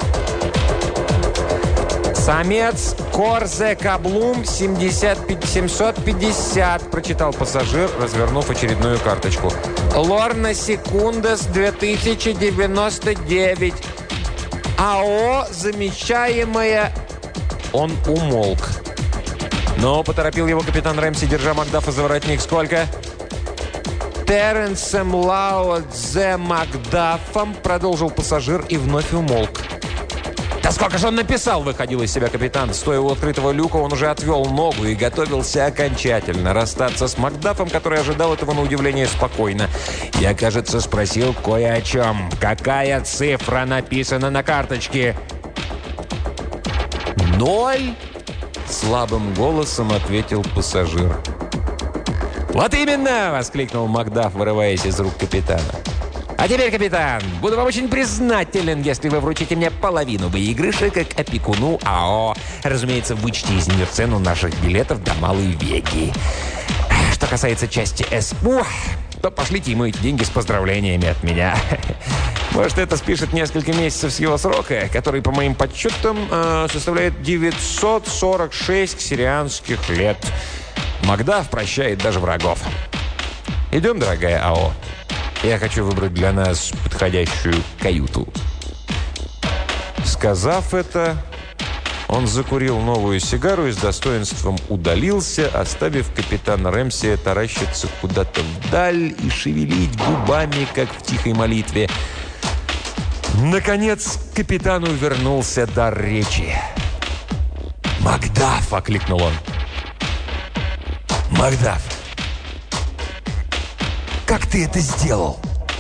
«Самец Корзе Каблум семьдесят семьсот пятьдесят», прочитал пассажир, развернув очередную карточку. «Лорна Секундас две тысячи девяносто девять. АО «Замещаемая». Он умолк. «Ну, поторопил его капитан Рэмси, держа Макдафа за воротник. Сколько?» «Теренсом Лао Дзе Макдафом», продолжил пассажир и вновь умолк. «Да сколько же он написал?» — выходил из себя капитан. Стоя у открытого люка, он уже отвел ногу и готовился окончательно расстаться с Макдафом, который ожидал этого, на удивление, спокойно. «Я, кажется, спросил кое о чем. Какая цифра написана на карточке?» «Ноль!» — слабым голосом ответил пассажир. «Вот именно!» — воскликнул Макдаф, вырываясь из рук капитана. «А теперь, капитан, буду вам очень признателен, если вы вручите мне половину выигрыша как опекуну АО. Разумеется, вычтите из нее цену наших билетов до Малой Веги. Что касается части Эспу, то пошлите ему эти деньги с поздравлениями от меня». Может, это спишет несколько месяцев с его срока, который, по моим подсчетам, э, составляет девятьсот сорок шесть ксирианских лет. Макдаф прощает даже врагов. Идем, дорогая АО. Я хочу выбрать для нас подходящую каюту. Сказав это, он закурил новую сигару и с достоинством удалился, оставив капитана Рэмси таращиться куда-то вдаль и шевелить губами, как в тихой молитве. Наконец, к капитану вернулся дар речи. «Макдаф!» — окликнул он. «Макдаф! Как ты это сделал?»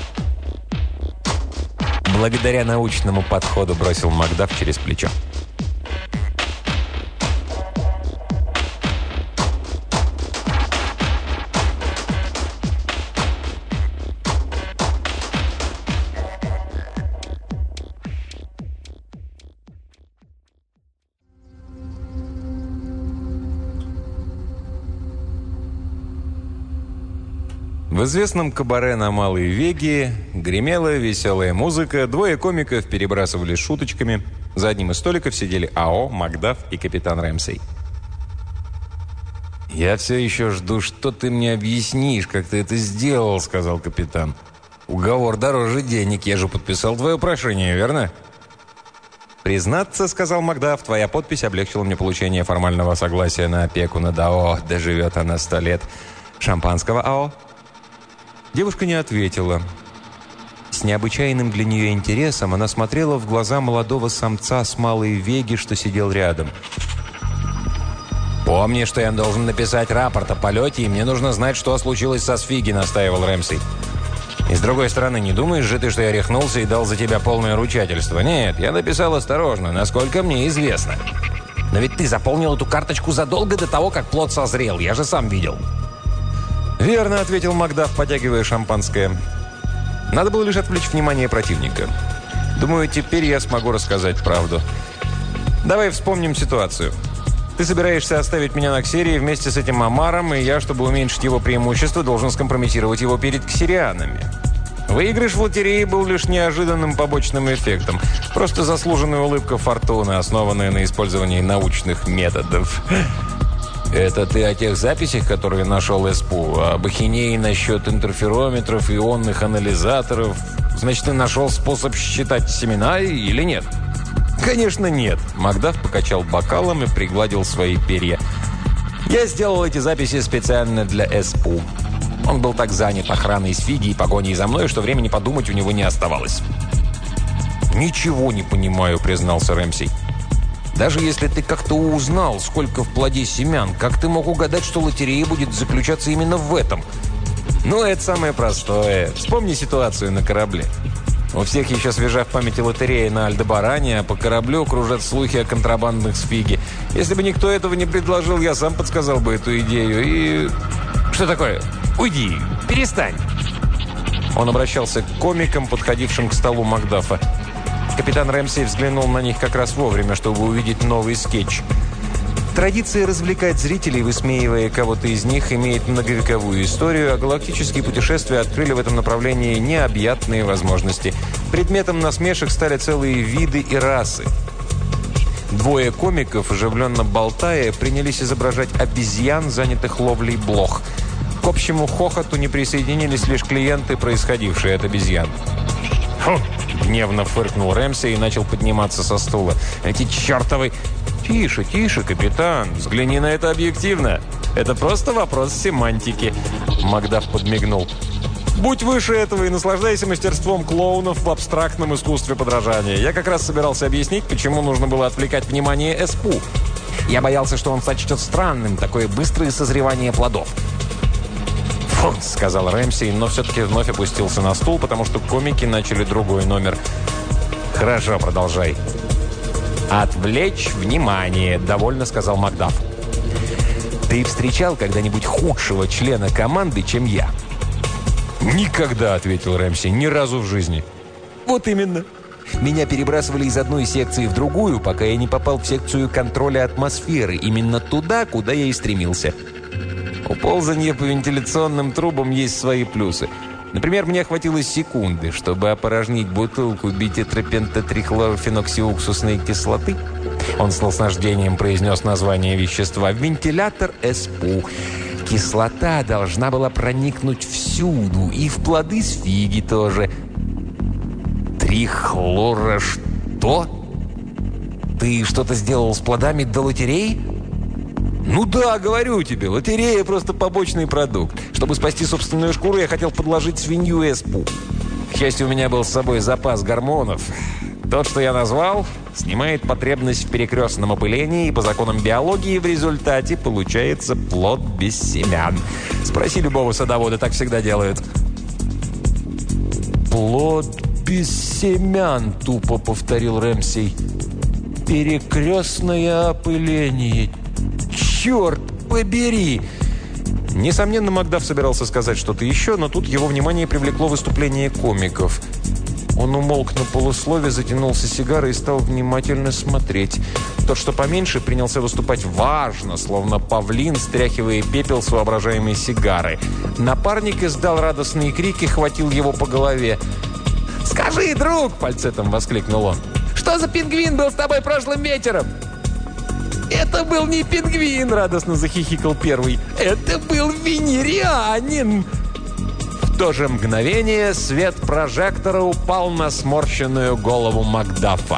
«Благодаря научному подходу», — бросил Макдаф через плечо. В известном кабаре на Малой Веге гремела веселая музыка, двое комиков перебрасывались шуточками. За одним из столиков сидели АО, Макдаф и капитан Рэмси. «Я все еще жду, что ты мне объяснишь, как ты это сделал», — сказал капитан. «Уговор дороже денег, я же подписал твое прошение, верно?» «Признаться, — сказал Макдаф, — твоя подпись облегчила мне получение формального согласия на опеку над АО. Доживет она сто лет. Шампанского, АО?» Девушка не ответила. С необычайным для нее интересом она смотрела в глаза молодого самца с Малой Веги, что сидел рядом. «Помни, что я должен написать рапорт о полете, и мне нужно знать, что случилось со Сфиги», — настаивал Рэмси. «И с другой стороны, не думаешь же ты, что я рехнулся и дал за тебя полное ручательство? Нет, я написал осторожно, насколько мне известно. Но ведь ты заполнил эту карточку задолго до того, как плод созрел, я же сам видел». «Верно», — ответил Макдаф, потягивая шампанское. «Надо было лишь отвлечь внимание противника. Думаю, теперь я смогу рассказать правду. Давай вспомним ситуацию. Ты собираешься оставить меня на Ксерии вместе с этим Амаром, и я, чтобы уменьшить его преимущество, должен скомпрометировать его перед ксерианами. Выигрыш в лотерее был лишь неожиданным побочным эффектом. Просто заслуженная улыбка фортуны, основанная на использовании научных методов». «Это ты о тех записях, которые нашел СПУ, об ахинее насчет интерферометров, ионных анализаторов? Значит, ты нашел способ считать семена или нет?» «Конечно нет», — Макдаф покачал бокалом и пригладил свои перья. «Я сделал эти записи специально для СПУ. Он был так занят охраной Сфиги и погоней за мной, что времени подумать у него не оставалось». «Ничего не понимаю», — признался Рэмси. «Даже если ты как-то узнал, сколько в плоде семян, как ты мог угадать, что лотерея будет заключаться именно в этом?» «Ну, это самое простое. Вспомни ситуацию на корабле. У всех еще свежа в памяти лотерея на Альдебаране, а по кораблю кружат слухи о контрабандных Сфиги. Если бы никто этого не предложил, я сам подсказал бы эту идею и...» «Что такое? Уйди! Перестань!» Он обращался к комикам, подходившим к столу Макдафа. Капитан Рэмси взглянул на них как раз вовремя, чтобы увидеть новый скетч. Традиция развлекать зрителей, высмеивая кого-то из них, имеет многовековую историю, а галактические путешествия открыли в этом направлении необъятные возможности. Предметом насмешек стали целые виды и расы. Двое комиков, оживленно болтая, принялись изображать обезьян, занятых ловлей блох. К общему хохоту не присоединились лишь клиенты, происходившие от обезьян. «Фу!» — гневно фыркнул Рэмси и начал подниматься со стула. «Эти чертовы...» «Тише, тише, капитан, взгляни на это объективно. Это просто вопрос семантики», — Макдаф подмигнул. «Будь выше этого и наслаждайся мастерством клоунов в абстрактном искусстве подражания. Я как раз собирался объяснить, почему нужно было отвлекать внимание СПУ. Я боялся, что он сочтет странным такое быстрое созревание плодов». «Фу», — сказал Рэмси, но все-таки вновь опустился на стул, потому что комики начали другой номер. «Хорошо, продолжай». «Отвлечь внимание», — довольно сказал Макдаф. «Ты встречал когда-нибудь худшего члена команды, чем я?» «Никогда», — ответил Рэмси, — «ни разу в жизни». «Вот именно. Меня перебрасывали из одной секции в другую, пока я не попал в секцию контроля атмосферы, именно туда, куда я и стремился. У ползания по вентиляционным трубам есть свои плюсы. Например, мне хватило секунды, чтобы опорожнить бутылку битетропентатрихлорофеноксиуксусной кислоты. Он с наслаждением произнес название вещества. Вентилятор СПУ. Кислота должна была проникнуть всюду, и в плоды с фиги тоже. Трихлора что? Ты что-то сделал с плодами до лотереи? Ну да, говорю тебе, лотерея просто побочный продукт. Чтобы спасти собственную шкуру, я хотел подложить свинью СПУ. К счастью, у меня был с собой запас гормонов. Тот, что я назвал, снимает потребность в перекрестном опылении, и по законам биологии в результате получается плод без семян. Спроси любого садовода, так всегда делают. «Плод без семян», — тупо повторил Рэмсей. «Перекрестное опыление. Черт побери!» Несомненно, Макдаф собирался сказать что-то еще, но тут его внимание привлекло выступление комиков. Он умолк на полуслове, затянулся сигарой и стал внимательно смотреть. Тот, что поменьше, принялся выступать важно, словно павлин, стряхивая пепел с воображаемой сигары. Напарник издал радостные крики, хватил его по голове. «Скажи, друг!» – фальцетом воскликнул он. «Что за пингвин был с тобой прошлым вечером?» «Это был не пингвин!» – радостно захихикал первый. «Это был венерианин!» В то же мгновение свет прожектора упал на сморщенную голову Макдафа.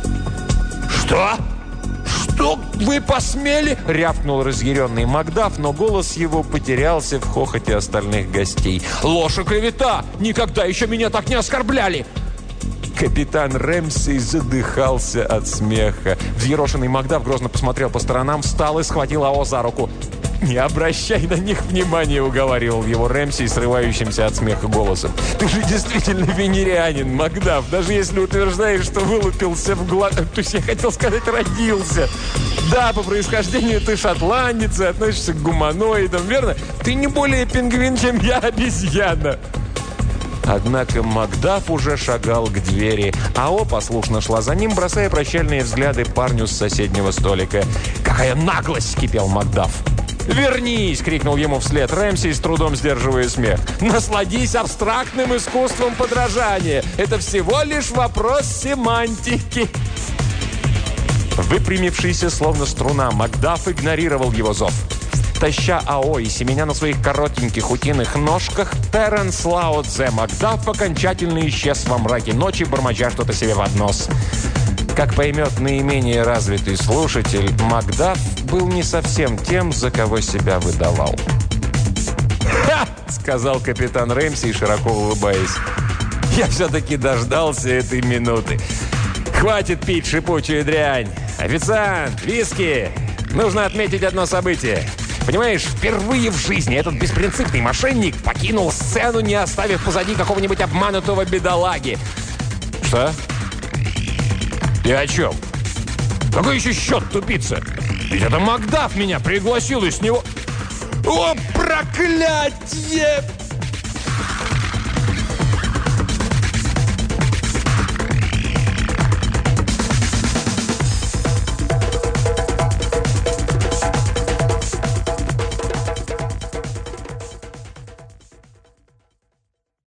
«Что? Что вы посмели?» – рявкнул разъяренный Макдаф, но голос его потерялся в хохоте остальных гостей. «Ложь и клевета! Никогда еще меня так не оскорбляли!» Капитан Рэмсей задыхался от смеха. Взъерошенный Макдаф грозно посмотрел по сторонам, встал и схватил Ао за руку. «Не обращай на них внимания», — уговаривал его Рэмсей, срывающимся от смеха голосом. «Ты же действительно венерианин, Макдаф, даже если утверждаешь, что вылупился в глаз... То есть я хотел сказать, родился. Да, по происхождению ты шотландец и относишься к гуманоидам, верно? Ты не более пингвин, чем я обезьяна». Однако Макдаф уже шагал к двери. Ао послушно шла за ним, бросая прощальные взгляды парню с соседнего столика. «Какая наглость!» – кипел Макдаф. «Вернись!» – крикнул ему вслед Рэмсей, с трудом сдерживая смех. «Насладись абстрактным искусством подражания! Это всего лишь вопрос семантики!» Выпрямившийся, словно струна, Макдаф игнорировал его зов. Таща Ао и семеня на своих коротеньких утиных ножках, Терренс Лао Цзэ Макдаф окончательно исчез во мраке ночи, бормоча что-то себе под нос. Как поймет наименее развитый слушатель, Макдаф был не совсем тем, за кого себя выдавал. «Ха!» — сказал капитан Рэмсей, широко улыбаясь. «Я все-таки дождался этой минуты. Хватит пить шипучую дрянь. Официант, виски! Нужно отметить одно событие. Понимаешь, впервые в жизни этот беспринципный мошенник покинул сцену, не оставив позади какого-нибудь обманутого бедолаги». «Что? Ты о чем? Какой еще счет, тупица? Ведь это Макдаф меня пригласил, и с него...» «О, проклятье!»